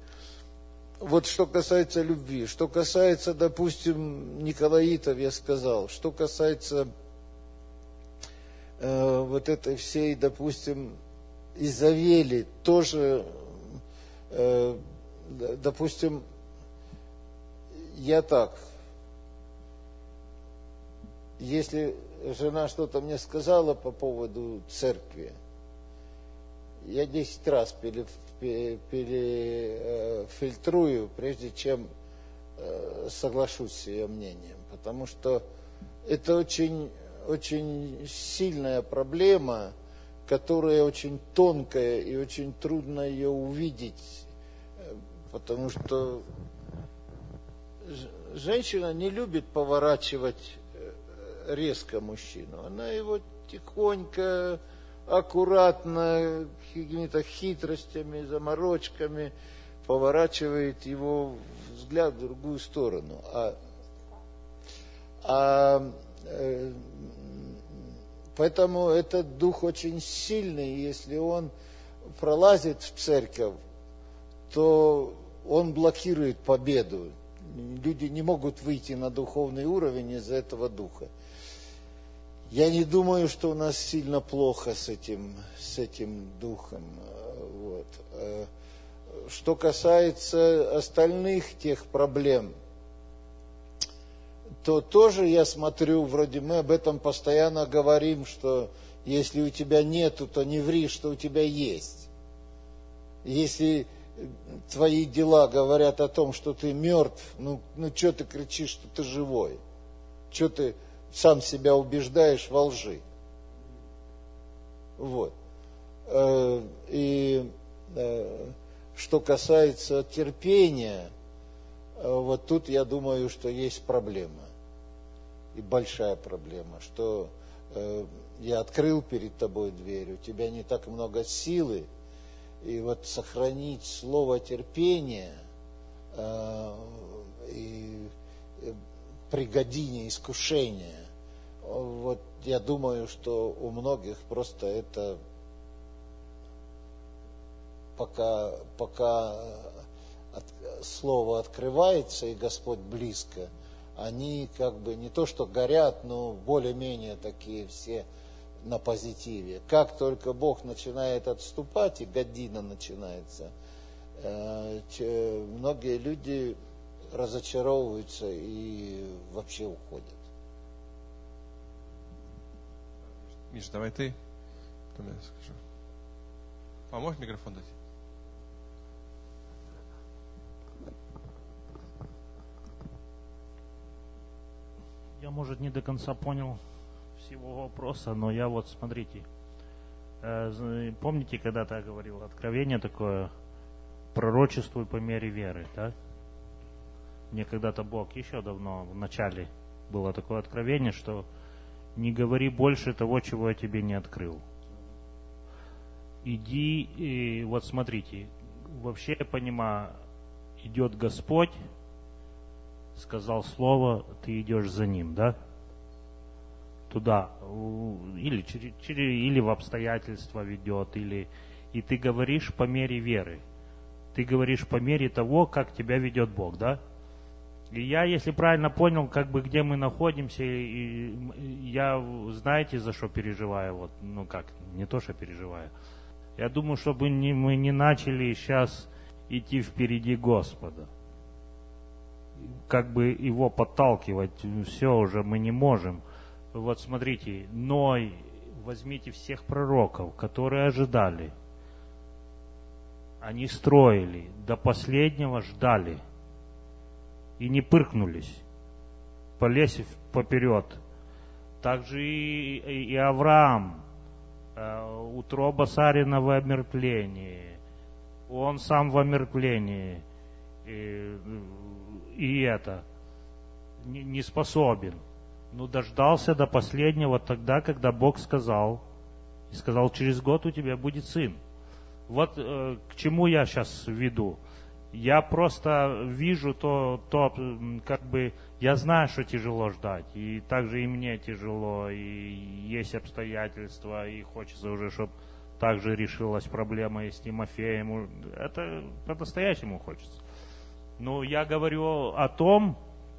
Speaker 1: Вот что касается любви, что касается, допустим, Николаитов, я сказал, что касается э, вот этой всей, допустим, Изавели, тоже, э, допустим, я так, если жена что-то мне сказала по поводу церкви, я десять раз перефильтрую, прежде чем соглашусь с ее мнением. Потому что это очень, очень сильная проблема, которая очень тонкая и очень трудно ее увидеть. Потому что женщина не любит поворачивать резко мужчину. Она его тихонько, аккуратно, какими-то хитростями, заморочками поворачивает его взгляд в другую сторону. А, а, э, поэтому этот дух очень сильный, если он пролазит в церковь, то он блокирует победу. Люди не могут выйти на духовный уровень из-за этого духа. Я не думаю, что у нас сильно плохо с этим, с этим духом. Вот. Что касается остальных тех проблем, то тоже я смотрю, вроде мы об этом постоянно говорим, что если у тебя нету, то не ври, что у тебя есть. Если твои дела говорят о том, что ты мертв, ну, ну что ты кричишь, что ты живой? Что ты сам себя убеждаешь во лжи? Вот. И что касается терпения, вот тут я думаю, что есть проблема. И большая проблема, что я открыл перед тобой дверь, у тебя не так много силы, и вот сохранить слово терпения и при године искушения, вот я думаю, что у многих просто это пока, пока от, слово открывается и Господь близко, они как бы не то что горят, но более-менее такие все на позитиве. Как только Бог начинает отступать и година начинается, многие люди разочаровываются и вообще уходят.
Speaker 2: Миш, давай ты, потом я скажу. Поможешь микрофон дать?
Speaker 4: Я, может, не до конца понял всего вопроса, но я вот, смотрите, э, помните, когда-то я говорил, откровение такое, пророчествуй по мере веры, да? Мне когда-то Бог еще давно, в начале, было такое откровение, что не говори больше того, чего я тебе не открыл. Иди, и вот смотрите, вообще я понимаю, идет Господь, сказал слово, ты идешь за Ним, да? Туда, или, через, или в обстоятельства ведет, или, и ты говоришь по мере веры. Ты говоришь по мере того, как тебя ведет Бог, да? И я, если правильно понял, как бы где мы находимся, и, и я, знаете, за что переживаю, вот, ну как, не то, что переживаю. Я думаю, чтобы не, мы не начали сейчас идти впереди Господа. Как бы его подталкивать, все уже мы не можем. Вот смотрите, Ной, возьмите всех пророков, которые ожидали. Они строили, до последнего ждали. И не пыркнулись, полезли поперед. Также и, и, и Авраам, э, утроба Сарина в омертвлении, он сам в омертвлении, и, и это, не, не способен. Но дождался до последнего тогда, когда Бог сказал, и сказал, через год у тебя будет сын. Вот э, к чему я сейчас веду. Я просто вижу то, то, как бы, я знаю, что тяжело ждать, и также и мне тяжело, и есть обстоятельства, и хочется уже, чтобы также решилась проблема и с Тимофеем. Это по-настоящему хочется. Но я говорю о том,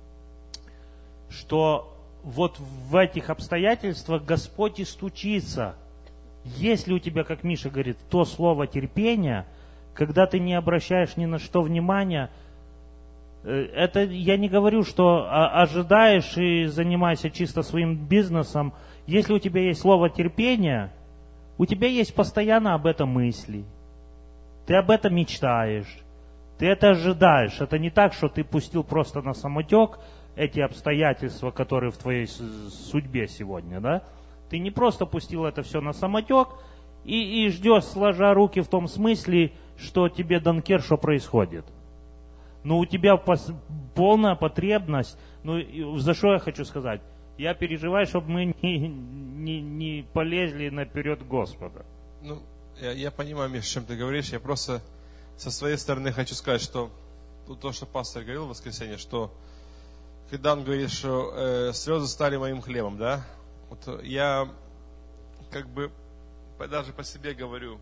Speaker 4: что вот в этих обстоятельствах Господь и стучится. Если у тебя, как Миша говорит, то слово терпения, когда ты не обращаешь ни на что внимания, это я не говорю, что ожидаешь и занимайся чисто своим бизнесом. Если у тебя есть слово терпения, у тебя есть постоянно об этом мысли. Ты об этом мечтаешь. Ты это ожидаешь. Это не так, что ты пустил просто на самотек эти обстоятельства, которые в твоей судьбе сегодня, да? Ты не просто пустил это все на самотек и, и ждешь, сложа руки в том смысле, что тебе донкер, что происходит. Но у тебя пос, полная потребность, ну за что я хочу сказать? Я переживаю, чтобы мы не, не, не полезли наперед Господа.
Speaker 2: Ну, я, я понимаю, Миш, о чем ты говоришь. Я просто со своей стороны хочу сказать, что то, что пастор говорил в воскресенье, что когда он говорит, что э, слезы стали моим хлебом, да? Вот я как бы даже по себе говорю,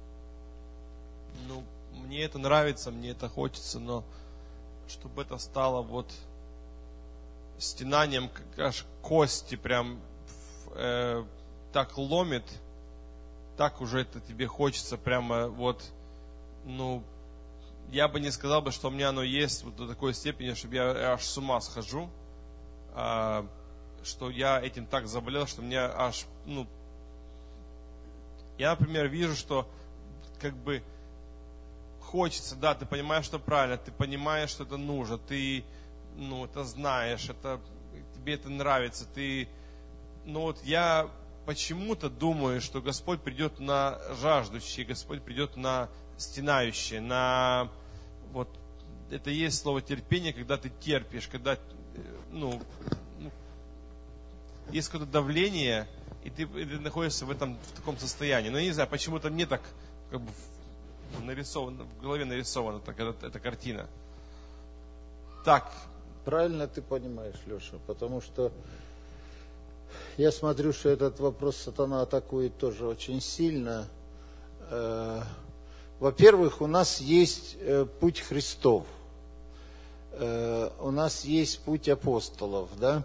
Speaker 2: ну, мне это нравится, мне это хочется, но чтобы это стало вот стенанием, как аж кости прям э, так ломит, так уже это тебе хочется прямо вот, ну, я бы не сказал бы, что у меня оно есть вот до такой степени, чтобы я аж с ума схожу, а, что я этим так заболел, что мне аж, ну, я, например, вижу, что как бы хочется, да, ты понимаешь, что правильно, ты понимаешь, что это нужно, ты, ну, это знаешь, это, тебе это нравится, ты, ну, вот я почему-то думаю, что Господь придет на жаждущие, Господь придет на стенающие, на, вот, это и есть слово терпение, когда ты терпишь, когда, ну, ну есть какое-то давление, и ты, и ты находишься в этом, в таком состоянии. Но я не знаю, почему-то мне так, как бы, нарисовано, в голове нарисована так, эта, эта картина. Так.
Speaker 1: Правильно ты понимаешь, Леша, потому что я смотрю, что этот вопрос сатана атакует тоже очень сильно. Во-первых, у нас есть путь Христов. э, у нас есть путь апостолов, да?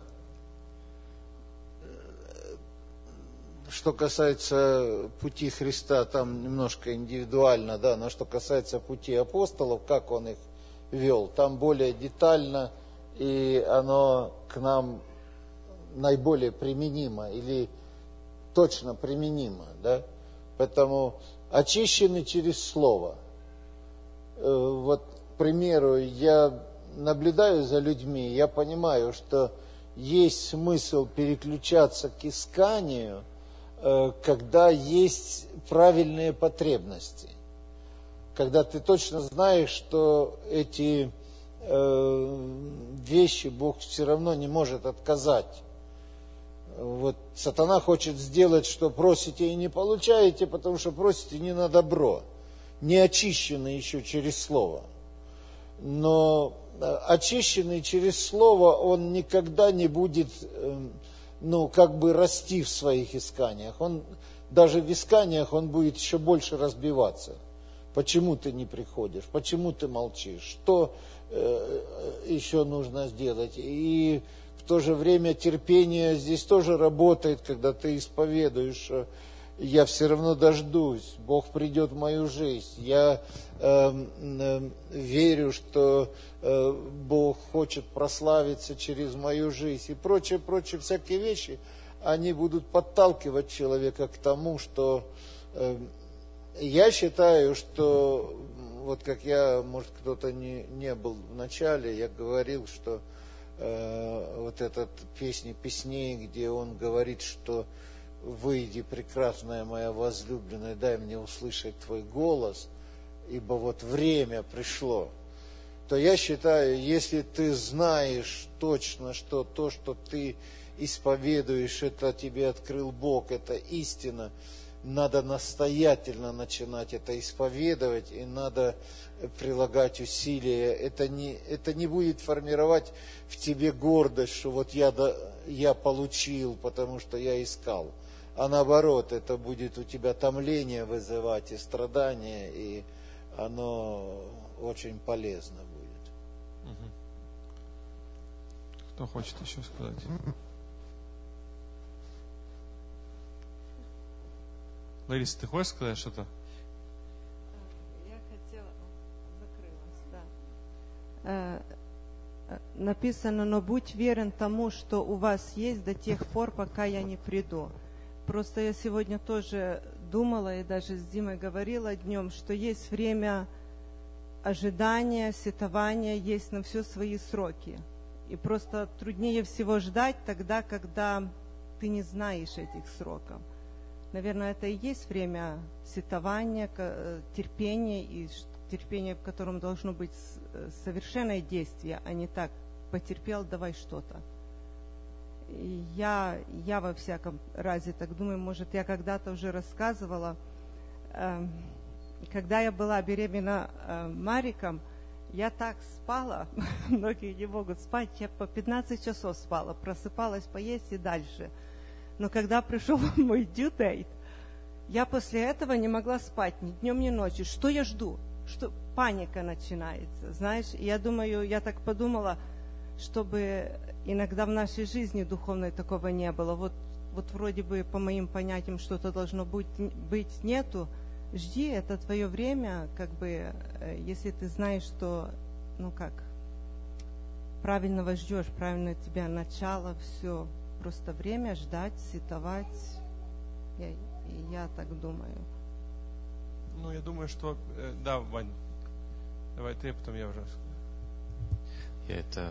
Speaker 1: Что касается пути Христа, там немножко индивидуально, да, но что касается пути апостолов, как он их вел, там более детально, и оно к нам наиболее применимо или точно применимо, да. Поэтому очищены через слово. Вот, к примеру, я наблюдаю за людьми, я понимаю, что есть смысл переключаться к исканию, когда есть правильные потребности, когда ты точно знаешь, что эти э, вещи Бог все равно не может отказать. Вот сатана хочет сделать, что просите и не получаете, потому что просите не на добро, не очищенный еще через слово. Но очищенный через слово, он никогда не будет... Э, ну, как бы расти в своих исканиях. Он, даже в исканиях он будет еще больше разбиваться. Почему ты не приходишь? Почему ты молчишь? Что э, еще нужно сделать? И в то же время терпение здесь тоже работает, когда ты исповедуешь, я все равно дождусь, Бог придет в мою жизнь. Я э, э, верю, что э, Бог хочет прославиться через мою жизнь. И прочее, прочее, всякие вещи, они будут подталкивать человека к тому, что э, я считаю, что, вот как я, может, кто-то не, не был в начале, я говорил, что э, вот этот песни песней, где он говорит, что «Выйди, прекрасная моя возлюбленная, дай мне услышать твой голос, ибо вот время пришло», то я считаю, если ты знаешь точно, что то, что ты исповедуешь, это тебе открыл Бог, это истина, надо настоятельно начинать это исповедовать, и надо прилагать усилия. Это не, это не будет формировать в тебе гордость, что вот я, я получил, потому что я искал. А наоборот, это будет у тебя томление вызывать и страдания, и оно очень полезно будет.
Speaker 2: Кто хочет еще сказать? Лариса, ты хочешь сказать что-то?
Speaker 7: Я хотела... Закрылась, да. Написано, но будь верен тому, что у вас есть до тех пор, пока я не приду. Просто я сегодня тоже думала и даже с Димой говорила днем, что есть время ожидания, сетования, есть на все свои сроки. И просто труднее всего ждать тогда, когда ты не знаешь этих сроков. Наверное, это и есть время сетования, терпения, и терпение, в котором должно быть совершенное действие, а не так, потерпел, давай что-то. Я, я во всяком разе так думаю, может, я когда-то уже рассказывала, э, когда я была беременна э, Мариком, я так спала, многие не могут спать, я по пятнадцать часов спала, просыпалась поесть и дальше. Но когда пришел мой due date, я после этого не могла спать ни днем, ни ночью. Что я жду? Что паника начинается, знаешь? И я думаю, я так подумала, чтобы иногда в нашей жизни духовной такого не было. Вот, вот вроде бы по моим понятиям что-то должно быть, быть нету. Жди, это твое время, как бы, если ты знаешь, что, ну как, правильного ждешь, правильно у тебя начало, все. Просто время ждать, сетовать. Я, я так думаю.
Speaker 2: Ну, я думаю, что... Э, да, Вань, давай ты, потом я уже.
Speaker 8: Я это...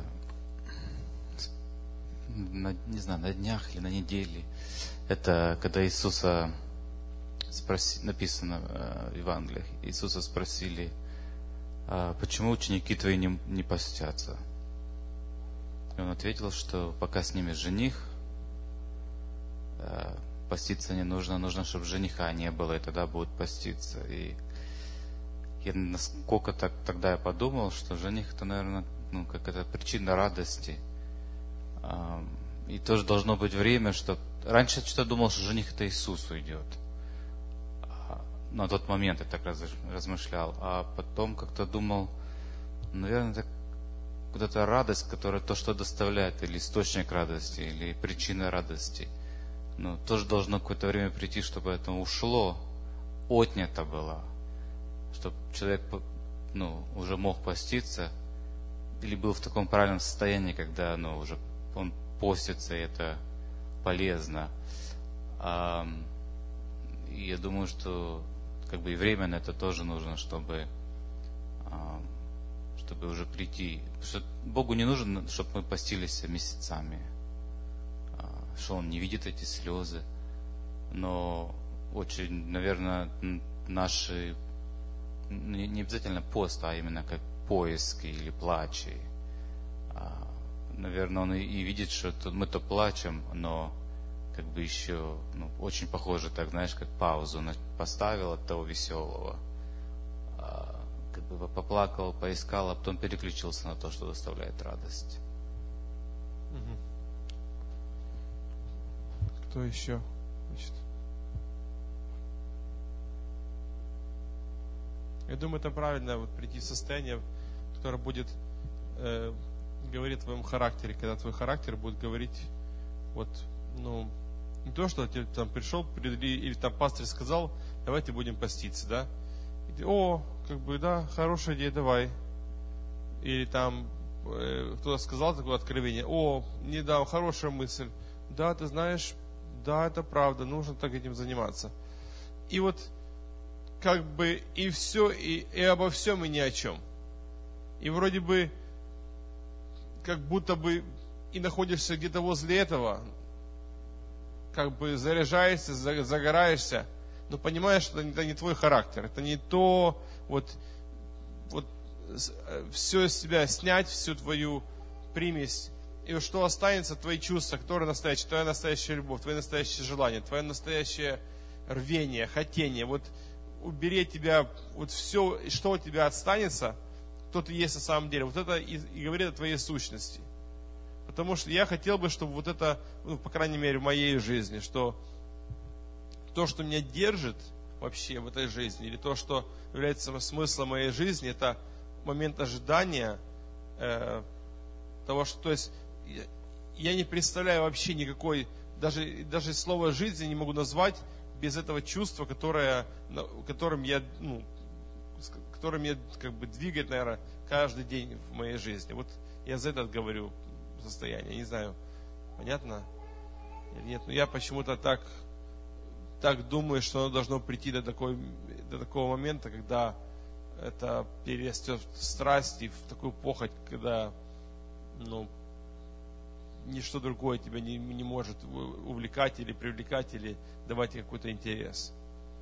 Speaker 8: На, не знаю, на днях или на неделе. Это когда Иисуса спроси, написано э, в Евангелиях. Иисуса спросили, а почему ученики твои не, не постятся? И он ответил, что пока с ними жених, э, поститься не нужно, нужно, чтобы жениха не было, и тогда будут поститься. И я насколько так, тогда я подумал, что жених это, наверное, ну, как это причина радости. И тоже должно быть время, что... Раньше я что-то думал, что жених это Иисус уйдет. На тот момент я так размышлял. А потом как-то думал, наверное, так вот эта радость, которая то, что доставляет, или источник радости, или причина радости, ну, тоже должно какое-то время прийти, чтобы это ушло, отнято было, чтобы человек, ну, уже мог поститься, или был в таком правильном состоянии, когда, ну, уже он постится, и это полезно. А, и я думаю, что как бы и время на это тоже нужно, чтобы, а, чтобы уже прийти. Потому что Богу не нужно, чтобы мы постились месяцами, а, что Он не видит эти слезы. Но очень, наверное, наши, не обязательно пост, а именно как поиски или плачи. А, наверное, Он и, и видит, что это, мы-то плачем, но как бы еще, ну, очень похоже, так, знаешь, как паузу поставил от того веселого, а, как бы поплакал, поискал, а потом переключился на то, что доставляет радость.
Speaker 2: Угу. Кто еще? Значит, я думаю, это правильно, вот прийти в состояние, которое будет э, говорить о твоем характере, когда твой характер будет говорить, вот, ну, не то, что ты там пришел, или, или там пастор сказал, давайте будем поститься, да? И ты, о, как бы, да, хорошая идея, давай. Или там э, кто-то сказал такое откровение, о, не да, хорошая мысль, да, ты знаешь, да, это правда, нужно так этим заниматься. И вот, как бы, и все, и, и обо всем, и ни о чем. И вроде бы, как будто бы, и находишься где-то возле этого, как бы заряжаешься, загораешься, но понимаешь, что это не твой характер, это не то, вот, вот все из себя снять, всю твою примесь, и что останется, твои чувства, которые настоящие, твоя настоящая любовь, твои настоящие желания, твое настоящее рвение, хотение, вот убери тебя, вот все, что у тебя останется, кто ты есть на самом деле, вот это и, и говорит о твоей сущности. Потому что я хотел бы, чтобы вот это, ну, по крайней мере, в моей жизни, что то, что меня держит вообще в этой жизни, или то, что является смыслом моей жизни, это момент ожидания э, того, что, то есть, я, я не представляю вообще никакой, даже, даже слово «жизнь» не могу назвать без этого чувства, которое, которым я, ну, которым я как бы двигает, наверное, каждый день в моей жизни. Вот я за это говорю. Состояние. Не знаю, понятно? Нет, но я почему-то так, так думаю, что оно должно прийти до, такой, до такого момента, когда это перерастет в страсть и в такую похоть, когда, ну, ничто другое тебя не, не может увлекать или привлекать, или давать тебе какой-то интерес.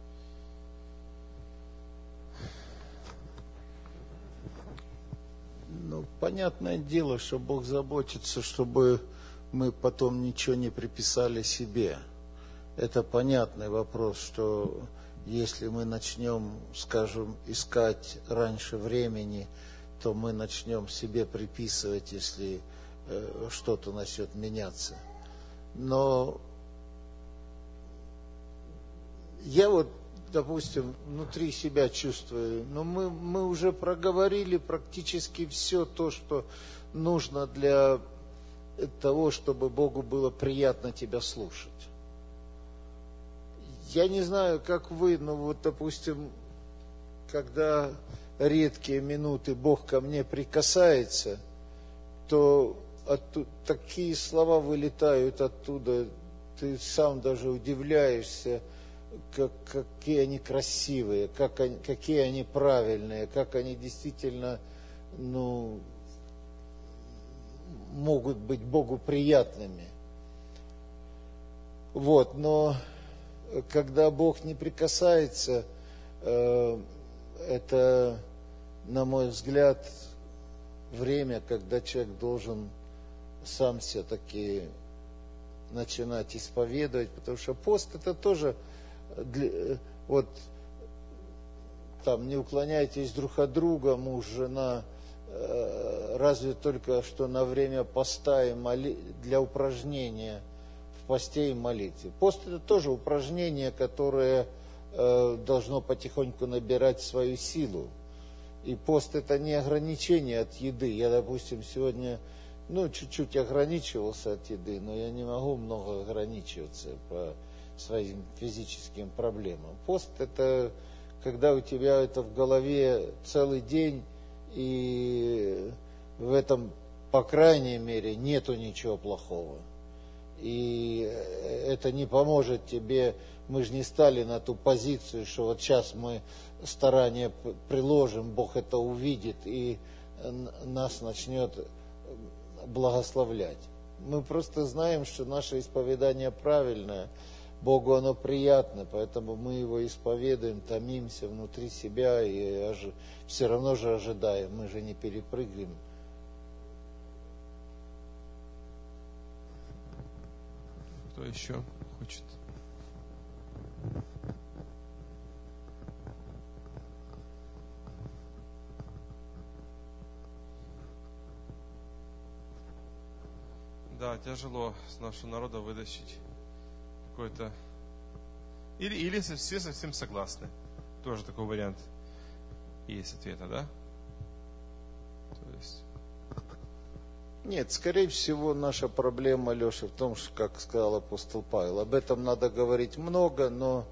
Speaker 1: Ну, понятное дело, что Бог заботится, чтобы мы потом ничего не приписали себе. Это понятный вопрос, что если мы начнем, скажем, искать раньше времени, то мы начнем себе приписывать, если э, что-то начнет меняться. Но я вот, допустим, внутри себя чувствую, но мы, мы уже проговорили практически все то, что нужно для того, чтобы Богу было приятно тебя слушать. Я не знаю, как вы, но вот, допустим, когда редкие минуты Бог ко мне прикасается, то оттуда, такие слова вылетают оттуда, ты сам даже удивляешься, Как, какие они красивые, как они, какие они правильные, как они действительно, ну, могут быть Богу приятными. Вот, но когда Бог не прикасается, э, это, на мой взгляд, время, когда человек должен сам все-таки начинать исповедовать, потому что пост это тоже Для, вот там не уклоняйтесь друг от друга, муж, жена, э, разве только что на время поста и моли, для упражнения в посте и молитве. Пост это тоже упражнение, которое э, должно потихоньку набирать свою силу. И пост это не ограничение от еды. Я, допустим, сегодня, ну, чуть-чуть ограничивался от еды, но я не могу много ограничиваться по своим физическим проблемам. Пост это когда у тебя это в голове целый день, и в этом, по крайней мере, нету ничего плохого. И это не поможет тебе, мы же не стали на ту позицию, что вот сейчас мы старания приложим, Бог это увидит и нас начнет благословлять. Мы просто знаем, что наше исповедание правильное, Богу оно приятно, поэтому мы его исповедуем, томимся внутри себя и ожи... все равно же ожидаем, мы же не перепрыгнем.
Speaker 2: Кто еще хочет? Да, тяжело с нашего народа вытащить какой-то... Или, или все совсем согласны. Тоже такой вариант есть ответа, да? То есть...
Speaker 1: Нет, скорее всего, наша проблема, Леша, в том, что, как сказал апостол Павел, об этом надо говорить много, но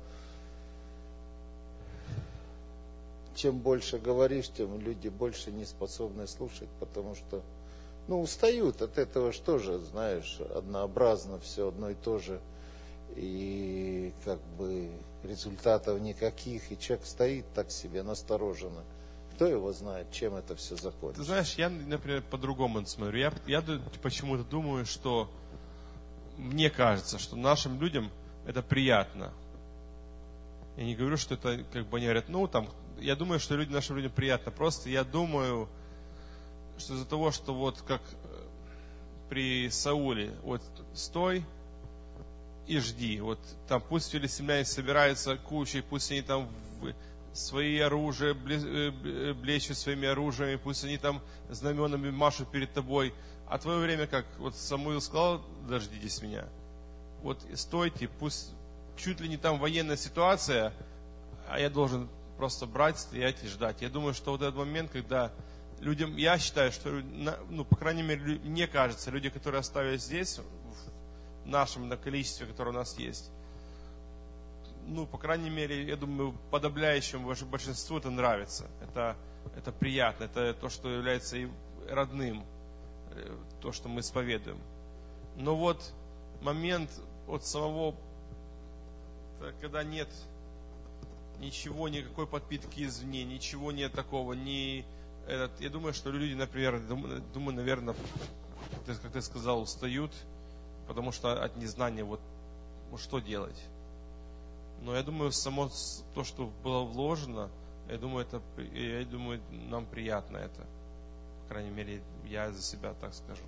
Speaker 1: чем больше говоришь, тем люди больше не способны слушать, потому что, ну, устают от этого, что же, знаешь, однообразно все одно и то же, и как бы результатов никаких, и человек стоит так себе настороженно. Кто его знает, чем это все закончится?
Speaker 2: Ты знаешь, я, например, по-другому смотрю. Я, я почему-то думаю, что мне кажется, что нашим людям это приятно. Я не говорю, что это, как бы они говорят, ну, там, я думаю, что люди, нашим людям приятно. Просто я думаю, что из-за того, что вот как при Сауле, вот стой и жди. Вот там пусть филистимляне собираются кучей, пусть они там свои оружия блещут своими оружиями, пусть они там знаменами машут перед тобой. А твое время, как вот Самуил сказал, дождитесь меня. Вот стойте, пусть чуть ли не там военная ситуация, а я должен просто брать, стоять и ждать. Я думаю, что вот этот момент, когда людям, я считаю, что, ну, по крайней мере, мне кажется, люди, которые оставили здесь, в нашем на количестве, которое у нас есть, ну, по крайней мере, я думаю, подавляющему большинству это нравится. Это, это приятно, это то, что является и родным, то, что мы исповедуем. Но вот момент от самого, когда нет ничего, никакой подпитки извне, ничего нет такого, ни этот, я думаю, что люди, например, думаю, думаю наверное, как ты сказал, устают, потому что от незнания, вот, ну, что делать. Но я думаю, само то, что было вложено, я думаю, это, я думаю, нам приятно это. По крайней мере, я за себя так скажу.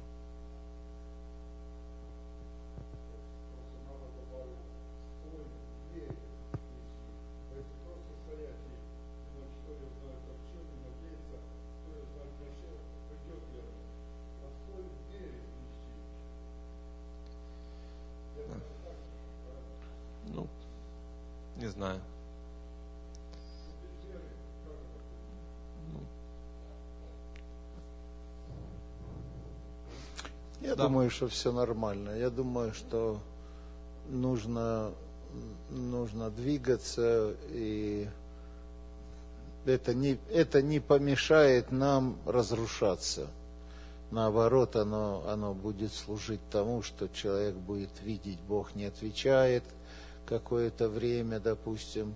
Speaker 2: Ну, не знаю.
Speaker 1: Я
Speaker 2: Да.
Speaker 1: думаю, что все нормально. Я думаю, что нужно, нужно двигаться, и это не, это не помешает нам разрушаться. Наоборот, оно, оно будет служить тому, что человек будет видеть, Бог не отвечает какое-то время, допустим.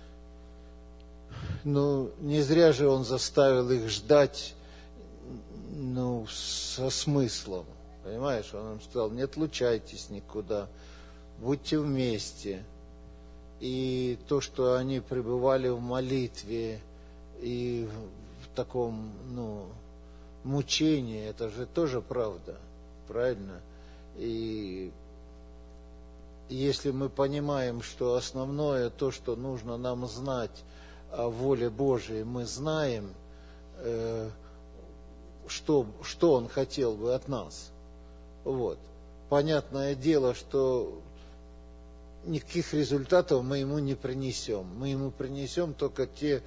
Speaker 1: Ну, не зря же Он заставил их ждать, ну, со смыслом. Понимаешь, Он им сказал, не отлучайтесь никуда, будьте вместе. И то, что они пребывали в молитве и в таком, ну, мучении, это же тоже правда, правильно? И если мы понимаем, что основное, то, что нужно нам знать о воле Божией, мы знаем, э, что, что Он хотел бы от нас. Вот. Понятное дело, что никаких результатов мы Ему не принесем. Мы Ему принесем только те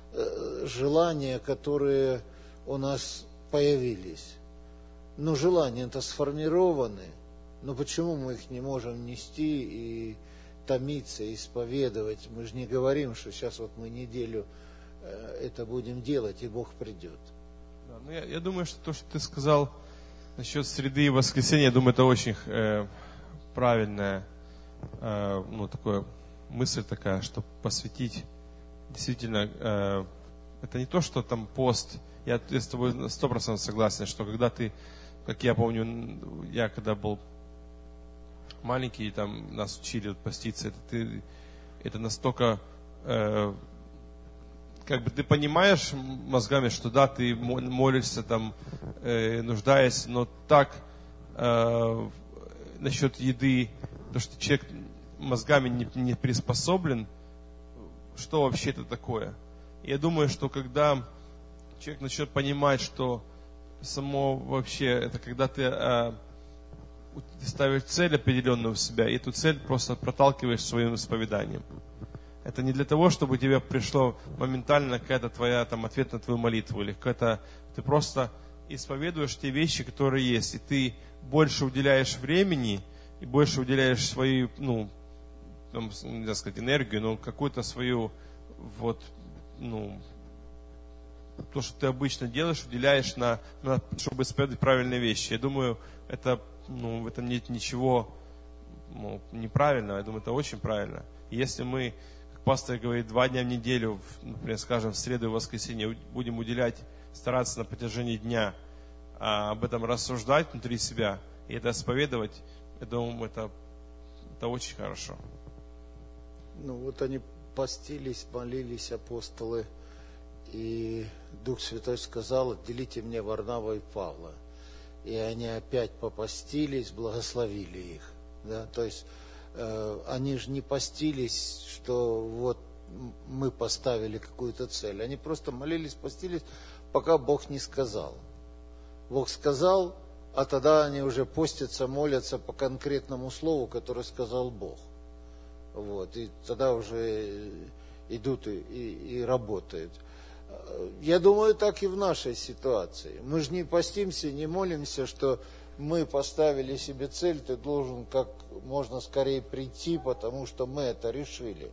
Speaker 1: э, желания, которые у нас появились. Но желания-то сформированы, но почему мы их не можем нести и томиться, исповедовать? Мы же не говорим, что сейчас вот мы неделю э, это будем делать, и Бог придет.
Speaker 2: Да, ну я, я думаю, что то, что ты сказал насчет среды и воскресенья, я думаю, это очень э, правильная э, ну, такая мысль такая, что посвятить действительно, э, это не то, что там пост. Я, я с тобой сто процентов согласен, что когда ты, как я помню, я когда был маленький, там нас учили вот, поститься, это, ты, это настолько, э, как бы ты понимаешь мозгами, что да, ты молишься, там, э, нуждаясь, но так э, насчет еды, то, что человек мозгами не, не приспособлен, что вообще это такое. Я думаю, что когда человек начнет понимать, что само вообще, это когда ты э, ставишь цель определенную в себя, и эту цель просто проталкиваешь своим исповеданием. Это не для того, чтобы тебе пришло моментально какая-то твоя там ответ на твою молитву, или какая-то, ты просто исповедуешь те вещи, которые есть, и ты больше уделяешь времени, и больше уделяешь свою, ну, там, нельзя сказать, энергию, но какую-то свою, вот, ну, то, что ты обычно делаешь, уделяешь на, на чтобы исповедовать правильные вещи. Я думаю, это, ну, в этом нет ничего, ну, неправильного. Я думаю, это очень правильно. И если мы, как пастор говорит, два дня в неделю, например, скажем, в среду и воскресенье, будем уделять, стараться на протяжении дня а, об этом рассуждать внутри себя и это исповедовать, я думаю, это, это очень хорошо.
Speaker 1: Ну вот они постились, молились, апостолы, и Дух Святой сказал: отделите мне Варнава и Павла. И они опять попостились, благословили их. Да? То есть э, они же не постились, что вот мы поставили какую-то цель. Они просто молились, постились, пока Бог не сказал. Бог сказал, а тогда они уже постятся, молятся по конкретному слову, которое сказал Бог. Вот, и тогда уже идут и, и, и работают. Я думаю, так и в нашей ситуации. Мы же не постимся, не молимся, что мы поставили себе цель, ты должен как можно скорее прийти, потому что мы это решили.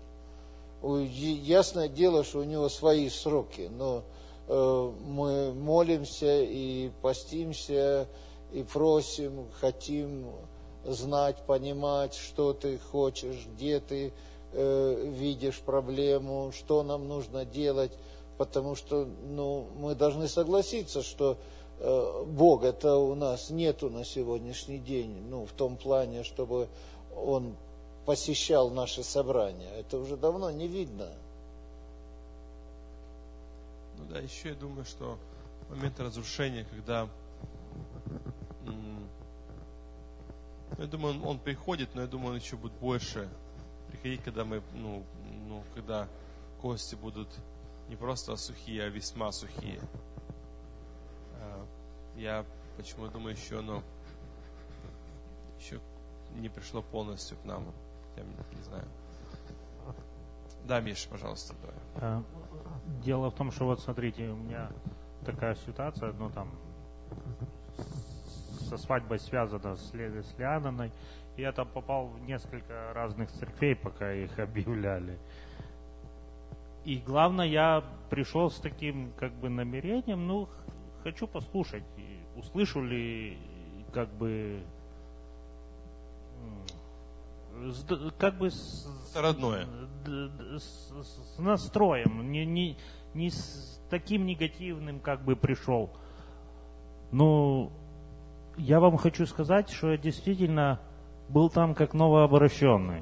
Speaker 1: Ясное дело, что у него свои сроки, но э, мы молимся и постимся, и просим, хотим знать, понимать, что ты хочешь, где ты э, видишь проблему, что нам нужно делать, потому что ну, мы должны согласиться, что э, Бога-то у нас нету на сегодняшний день, ну, в том плане, чтобы Он посещал наши собрания. Это уже давно не видно.
Speaker 2: Ну да, еще я думаю, что момент разрушения, когда я думаю, он, он приходит, но я думаю, он еще будет больше приходить, когда мы, ну, ну, когда кости будут не просто сухие, а весьма сухие. Я почему думаю, еще оно еще не пришло полностью к нам. Я не знаю. Да, Миш, пожалуйста, давай.
Speaker 4: Дело в том, что вот смотрите, у меня такая ситуация, ну там со свадьбой связана с, с Лианой. Я там попал в несколько разных церквей, пока их объявляли. И главное, я пришел с таким как бы намерением, ну, хочу послушать, услышу ли как бы как бы с,
Speaker 2: родное.
Speaker 4: С, с настроем, не, не, не с таким негативным как бы пришел. Ну, я вам хочу сказать, что я действительно был там как новообращенный.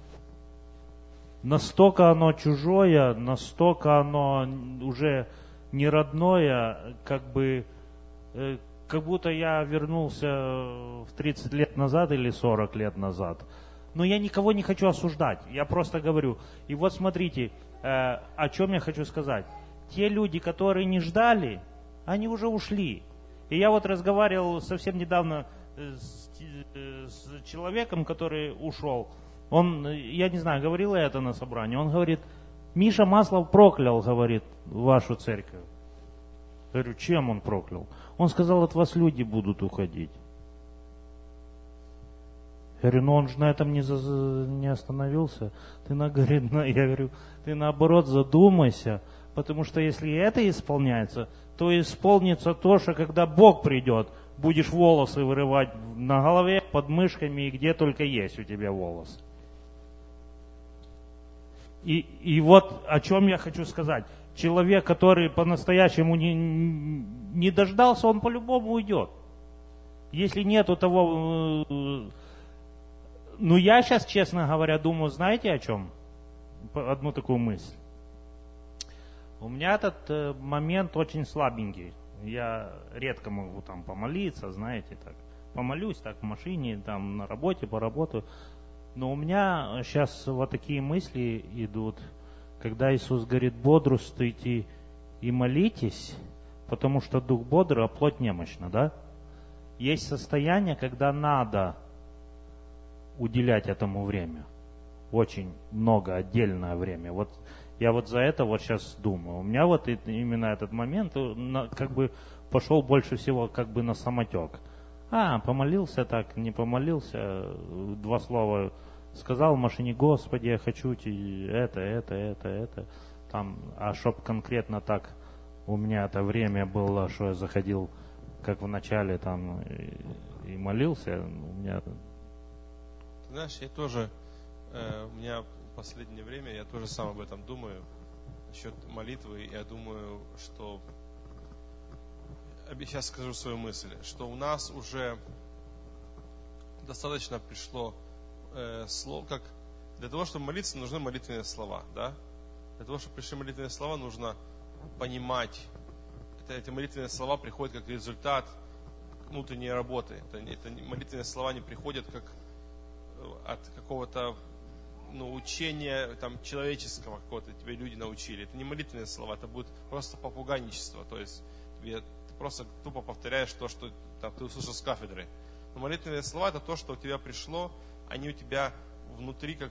Speaker 4: Настолько оно чужое, настолько оно уже не родное, как бы, э, как будто я вернулся в тридцать лет назад или сорок лет назад. Но я никого не хочу осуждать, я просто говорю. И вот смотрите, э, о чем я хочу сказать. Те люди, которые не ждали, они уже ушли. И я вот разговаривал совсем недавно с, с человеком, который ушел. Он, я не знаю, говорил я это на собрании, он говорит, Миша Маслов проклял, говорит, вашу церковь. Я говорю, чем он проклял? Он сказал, от вас люди будут уходить. Я говорю, ну он же на этом не, за, не остановился. Ты, на, говорит, на, я говорю, ты наоборот задумайся, потому что если это исполняется, то исполнится то, что когда Бог придет, будешь волосы вырывать на голове, под мышками и где только есть у тебя волосы. И, и вот о чем я хочу сказать. Человек, который по-настоящему не, не дождался, он по-любому уйдет. Если нету того... Ну, я сейчас, честно говоря, думаю, знаете о чем? Одну такую мысль. У меня этот момент очень слабенький. Я редко могу там помолиться, знаете, так. Помолюсь так в машине, там на работе, поработаю. Но у меня сейчас вот такие мысли идут, когда Иисус говорит, бодрствуйте и молитесь, потому что дух бодрый, а плоть немощна, да? Есть состояние, когда надо уделять этому время. Очень много, отдельное время. Вот я вот за это вот сейчас думаю. У меня вот именно этот момент как бы пошел больше всего как бы на самотек. А, помолился так, не помолился, два слова сказал в машине, Господи, я хочу это, это, это, это. Там, а чтоб конкретно так у меня это время было, что я заходил, как в начале там и, и молился, у меня...
Speaker 2: Ты знаешь, я тоже, э, у меня в последнее время, я тоже сам об этом думаю, насчет молитвы, я думаю, что, сейчас скажу свою мысль, что у нас уже достаточно пришло э, слов, как для того, чтобы молиться, нужны молитвенные слова, да? Для того, чтобы пришли молитвенные слова, нужно понимать, это, эти молитвенные слова приходят как результат внутренней работы. Это, это молитвенные слова не приходят как от какого-то ну, учения там, человеческого какого-то, тебя люди научили. Это не молитвенные слова, это будет просто попугайничество. То есть тебе, ты просто тупо повторяешь то, что там, ты услышал с кафедры. Но молитвенные слова это то, что у тебя пришло, они у тебя внутри как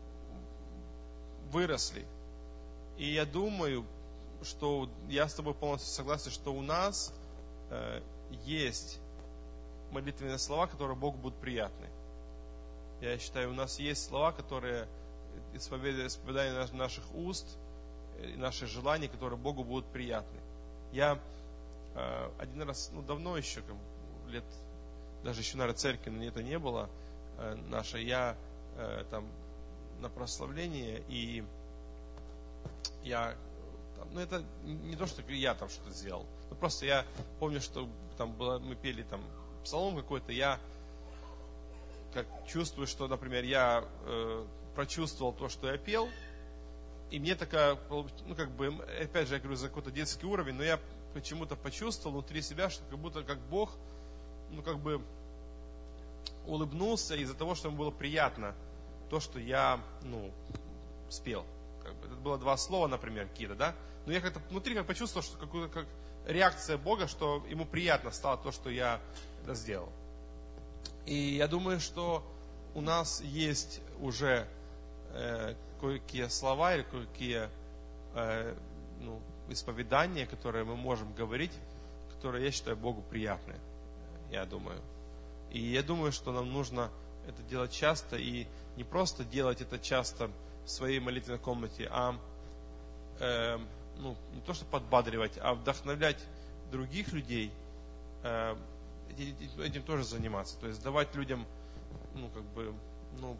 Speaker 2: выросли. И я думаю, что я с тобой полностью согласен, что у нас э, есть молитвенные слова, которые Богу будут приятны. Я считаю, у нас есть слова, которые исповедание наших уст и наши желания, которые Богу будут приятны. Я э, один раз, ну давно еще, как, лет, даже еще, наверное, церкви, но это не было э, нашей, я э, там на прославлении, и я, там, ну это не то, что я там что-то сделал, но просто я помню, что там было, мы пели там псалом какой-то, я как чувствую, что, например, я э, прочувствовал то, что я пел, и мне такая, ну как бы, опять же, я говорю, за какой-то детский уровень, но я почему-то почувствовал внутри себя, что как будто как Бог, ну как бы улыбнулся из-за того, что ему было приятно то, что я, ну, спел. Как бы, это было два слова, например, какие-то, да? Но я как-то внутри как почувствовал, что какую-то как реакция Бога, что ему приятно стало то, что я это сделал. И я думаю, что у нас есть уже э, кое-какие слова или кое-какие э, ну, исповедания, которые мы можем говорить, которые, я считаю, Богу приятны, я думаю. И я думаю, что нам нужно это делать часто, и не просто делать это часто в своей молитвенной комнате, а э, ну, не то, что подбадривать, а вдохновлять других людей, э, этим тоже заниматься. То есть давать людям, ну, как бы, ну,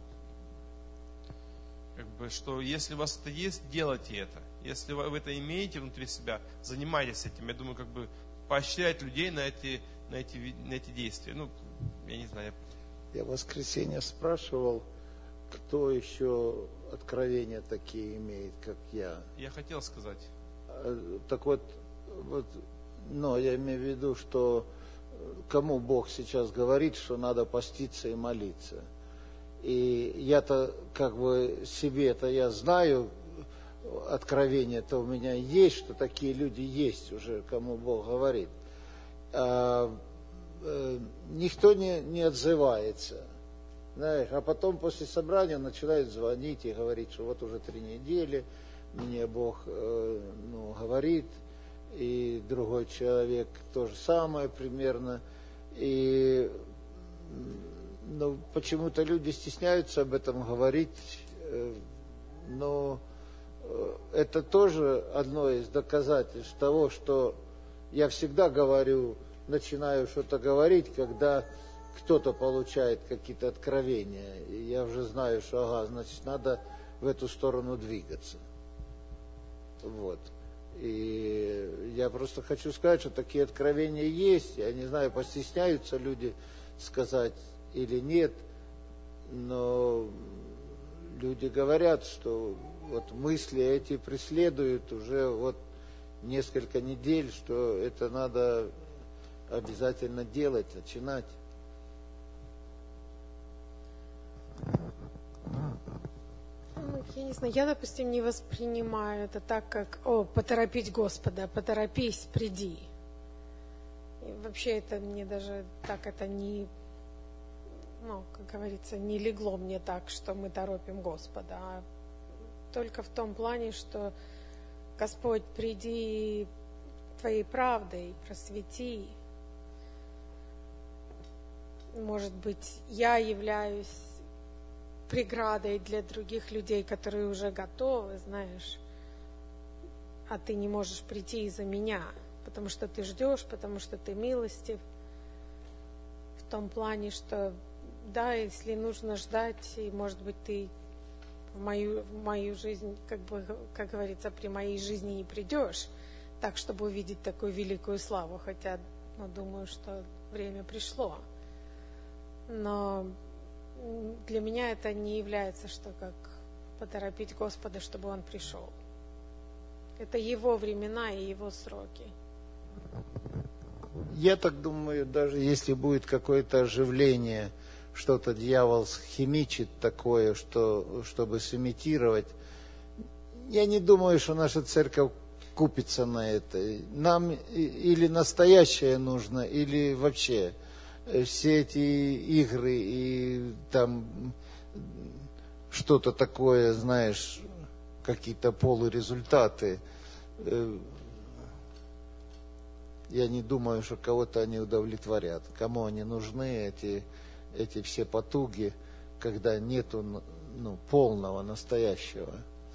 Speaker 2: как бы, что если у вас это есть, делайте это. Если вы это имеете внутри себя, занимайтесь этим. Я думаю, как бы поощрять людей на эти, на эти, на эти действия. Ну, я не знаю.
Speaker 1: Я в воскресенье спрашивал, кто еще откровения такие имеет, как я.
Speaker 2: Я хотел сказать.
Speaker 1: Так вот, вот, но я имею в виду, что кому Бог сейчас говорит, что надо поститься и молиться. И я-то как бы себе-то я знаю, откровение-то у меня есть, что такие люди есть уже, кому Бог говорит. А, э, никто не, не отзывается. знаешь, а потом после собрания начинают звонить и говорить, что вот уже три недели мне Бог э, ну, говорит, и другой человек то же самое примерно. И ну, почему-то люди стесняются об этом говорить, э, но э, это тоже одно из доказательств того, что я всегда говорю, начинаю что-то говорить, когда кто-то получает какие-то откровения, и я уже знаю, что, ага, значит, надо в эту сторону двигаться. Вот. И я просто хочу сказать, что такие откровения есть. Я не знаю, постесняются люди сказать или нет, но люди говорят, что вот мысли эти преследуют уже вот несколько недель, что это надо обязательно делать, начинать.
Speaker 9: Я не знаю, я, допустим, не воспринимаю это так, как, о, поторопить Господа, поторопись, приди. И вообще это мне даже так это не, ну, как говорится, не легло мне так, что мы торопим Господа, а только в том плане, что Господь, приди Твоей правдой, просвети. Может быть, я являюсь преградой для других людей, которые уже готовы, знаешь, а ты не можешь прийти из-за меня, потому что ты ждешь, потому что ты милостив. В том плане, что да, если нужно ждать, и, может быть, ты в мою, в мою жизнь, как бы, как говорится, при моей жизни не придешь, так, чтобы увидеть такую великую славу, хотя, ну, думаю, что время пришло. Но для меня это не является, что как поторопить Господа, чтобы Он пришел. Это Его времена и Его сроки.
Speaker 1: Я так думаю, даже если будет какое-то оживление, что-то дьявол схимичит такое, что, чтобы сымитировать, я не думаю, что наша церковь купится на это. Нам или настоящее нужно, или вообще все эти игры и там что-то такое, знаешь, какие-то полурезультаты. Я не думаю, что кого-то они удовлетворят. Кому они нужны, эти, эти все потуги, когда нету, ну, полного, настоящего.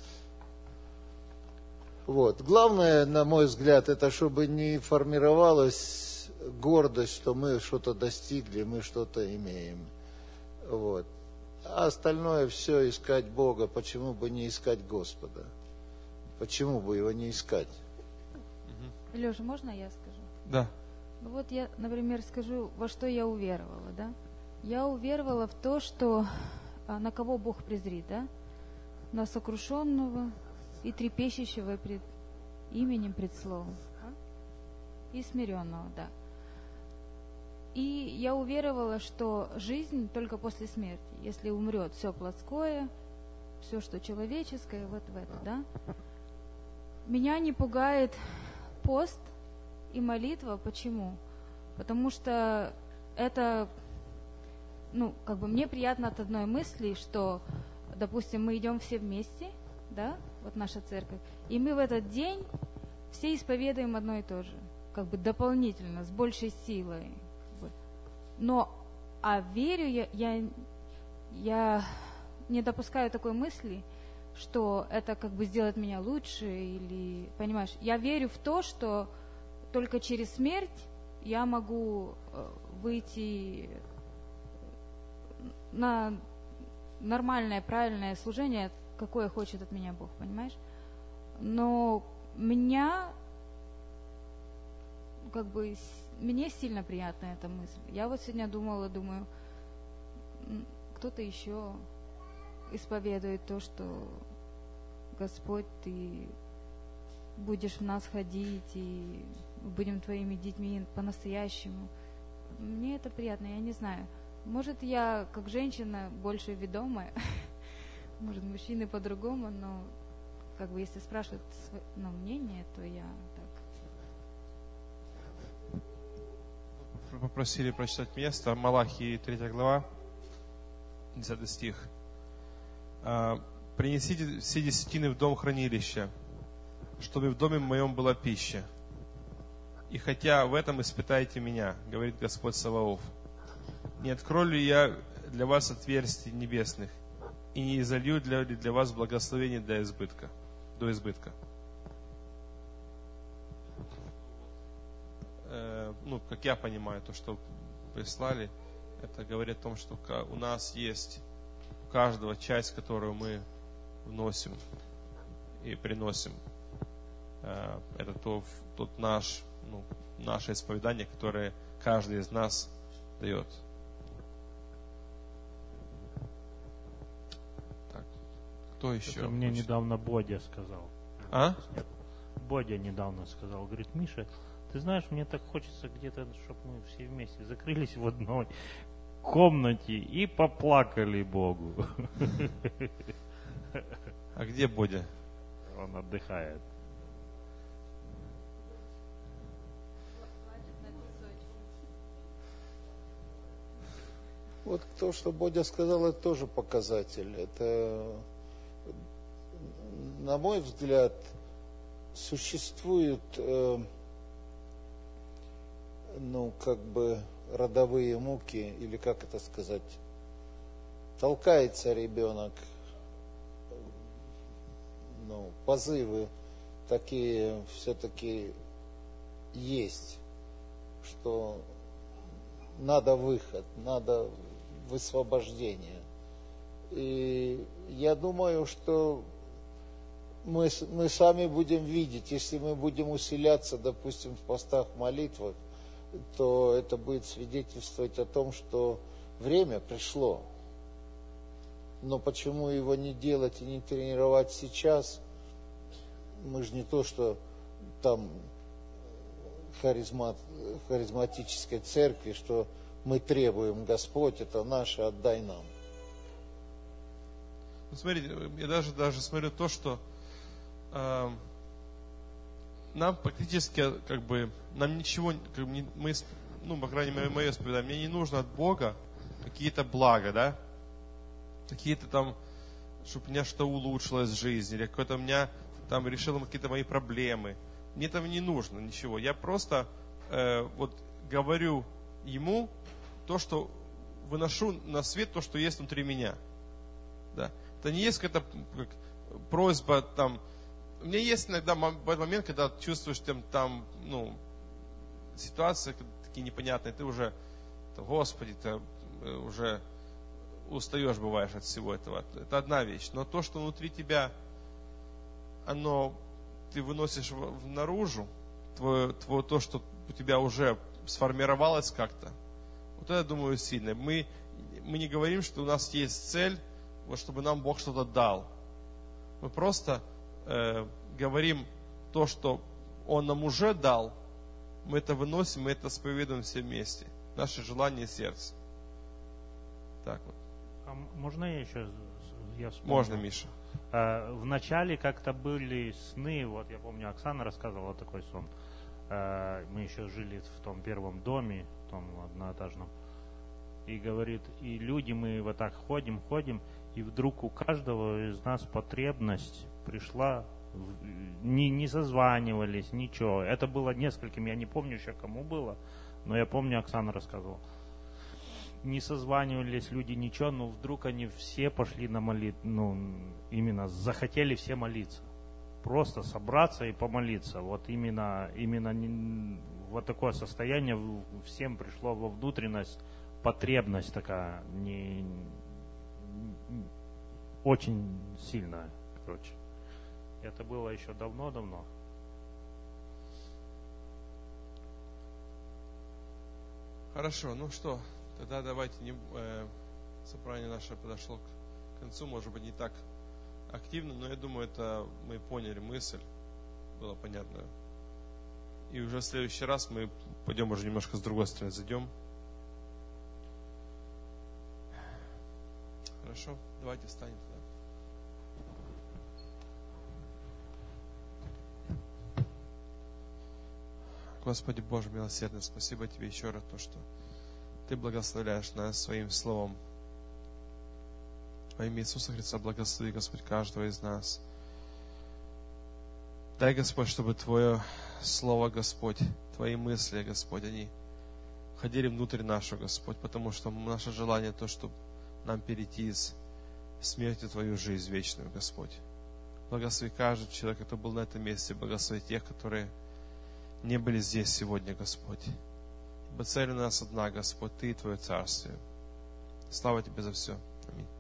Speaker 1: Вот. Главное, на мой взгляд, это чтобы не формировалась гордость, что мы что-то достигли, мы что-то имеем. Вот. А остальное все искать Бога. Почему бы не искать Господа? Почему бы его не искать?
Speaker 6: Леша, можно я скажу?
Speaker 2: Да.
Speaker 6: Ну вот я, например, скажу, во что я уверовала, да? Я уверовала в то, что а, на кого Бог презрит, да? На сокрушенного и трепещущего пред именем, пред словом. И смиренного, да. И я уверовала, что жизнь только после смерти. Если умрет все плотское, все, что человеческое, вот в это, да? Меня не пугает пост и молитва. Почему? Потому что это, ну, как бы мне приятно от одной мысли, что, допустим, мы идем все вместе, да, вот наша церковь, и мы в этот день все исповедуем одно и то же, как бы дополнительно, с большей силой. Но, а верю я, я, я не допускаю такой мысли, что это как бы сделает меня лучше, или, понимаешь, я верю в то, что только через смерть я могу выйти на нормальное, правильное служение, какое хочет от меня Бог, понимаешь? Но меня, как бы, мне сильно приятна эта мысль. Я вот сегодня думала, думаю, кто-то еще исповедует то, что Господь, Ты будешь в нас ходить, и мы будем Твоими детьми по-настоящему. Мне это приятно, я не знаю. Может, я, как женщина, больше ведомая, может, мужчины по-другому, но, как бы, если спрашивают ну, мнение, то я так.
Speaker 2: Попросили прочитать место, Малахии, третья глава, десятый стих. А, «Принесите все десятины в дом хранилища, чтобы в доме моем была пища. И хотя в этом испытайте меня, говорит Господь Саваоф, не открою ли я для вас отверстий небесных и не изолью для, для вас благословений до избытка, до избытка». Э, ну, как я понимаю, то, что прислали, это говорит о том, что у нас есть у каждого часть, которую мы вносим и приносим. Э, это то, тот наш, ну, наше исповедание, которое каждый из нас дает. Так, кто еще?
Speaker 4: Это мне
Speaker 2: хочет?
Speaker 4: недавно Бодя сказал.
Speaker 2: А?
Speaker 4: Бодя недавно сказал, говорит: Миша, ты знаешь, мне так хочется где-то, чтобы мы все вместе закрылись в одной комнате и поплакали Богу.
Speaker 2: А где Бодя?
Speaker 4: Он отдыхает.
Speaker 1: Вот то, что Бодя сказал, это тоже показатель. Это, на мой взгляд, существуют, э, ну, как бы родовые муки, или как это сказать, толкается ребенок, ну, позывы такие все-таки есть, что надо выход, надо высвобождение. И я думаю, что мы, мы сами будем видеть, если мы будем усиляться, допустим, в постах, молитвах, то это будет свидетельствовать о том, что время пришло. Но почему его не делать и не тренировать сейчас? Мы же не то, что там харизмат, харизматической церкви, что мы требуем: Господь, это наше, отдай нам.
Speaker 2: Ну, смотрите, я даже, даже смотрю то, что э, нам практически, как бы, нам ничего, как бы, мы, ну, по крайней мере, мое исповедание, мне не нужно от Бога какие-то блага, да? Какие-то там, чтобы у меня что-то улучшилось в жизни, или какой-то у меня там решил какие-то мои проблемы. Мне этого не нужно, ничего. Я просто э, вот говорю Ему то, что выношу на свет, то, что есть внутри меня. Да. Это не есть какая-то как, просьба там. У меня есть иногда момент, когда чувствуешь там, там ну, ситуации такие непонятные, ты уже, там, Господи, ты уже устаешь, бываешь от всего этого. Это одна вещь. Но то, что внутри тебя, оно, ты выносишь в, наружу, твое, твое, то, что у тебя уже сформировалось как-то, вот это, думаю, сильно. Мы, мы не говорим, что у нас есть цель, вот, чтобы нам Бог что-то дал. Мы просто э, говорим то, что Он нам уже дал, мы это выносим, мы это исповедуем все вместе. Наше желание и сердце. Так вот.
Speaker 4: А можно я еще? Я вспомнил.
Speaker 2: Можно, Миша.
Speaker 4: А, в начале как-то были сны, вот я помню, Оксана рассказывала такой сон. А, мы еще жили в том первом доме, в том одноэтажном. И говорит, и люди, мы вот так ходим, ходим, и вдруг у каждого из нас потребность пришла, не, не созванивались, ничего. Это было нескольким, я не помню еще кому было, но я помню, Оксана рассказывала. Не созванивались люди, ничего, но вдруг они все пошли на молитву, ну, именно захотели все молиться. Просто собраться и помолиться. Вот именно, именно не, вот такое состояние всем пришло во внутренность, потребность такая, не, не, очень сильная, короче. Это было еще давно-давно.
Speaker 2: Хорошо, ну что, тогда давайте, не, э, собрание наше подошло к концу, может быть, не так активно, но я думаю, это мы поняли мысль, было понятно. И уже в следующий раз мы пойдем уже немножко с другой стороны, зайдем. Хорошо, давайте встанем тогда. Господи Боже милосердный, спасибо Тебе еще раз, то, что Ты благословляешь нас своим словом. Во имя Иисуса Христа благослови, Господь, каждого из нас. Дай, Господь, чтобы Твое Слово, Господь, Твои мысли, Господь, они входили внутрь нашего, Господь, потому что наше желание то, чтобы нам перейти из смерти в Твою жизнь вечную, Господь. Благослови каждого человека, кто был на этом месте, благослови тех, которые не были здесь сегодня, Господь. Ибо цель у нас одна, Господь, Ты и Твое Царствие. Слава Тебе за все. Аминь.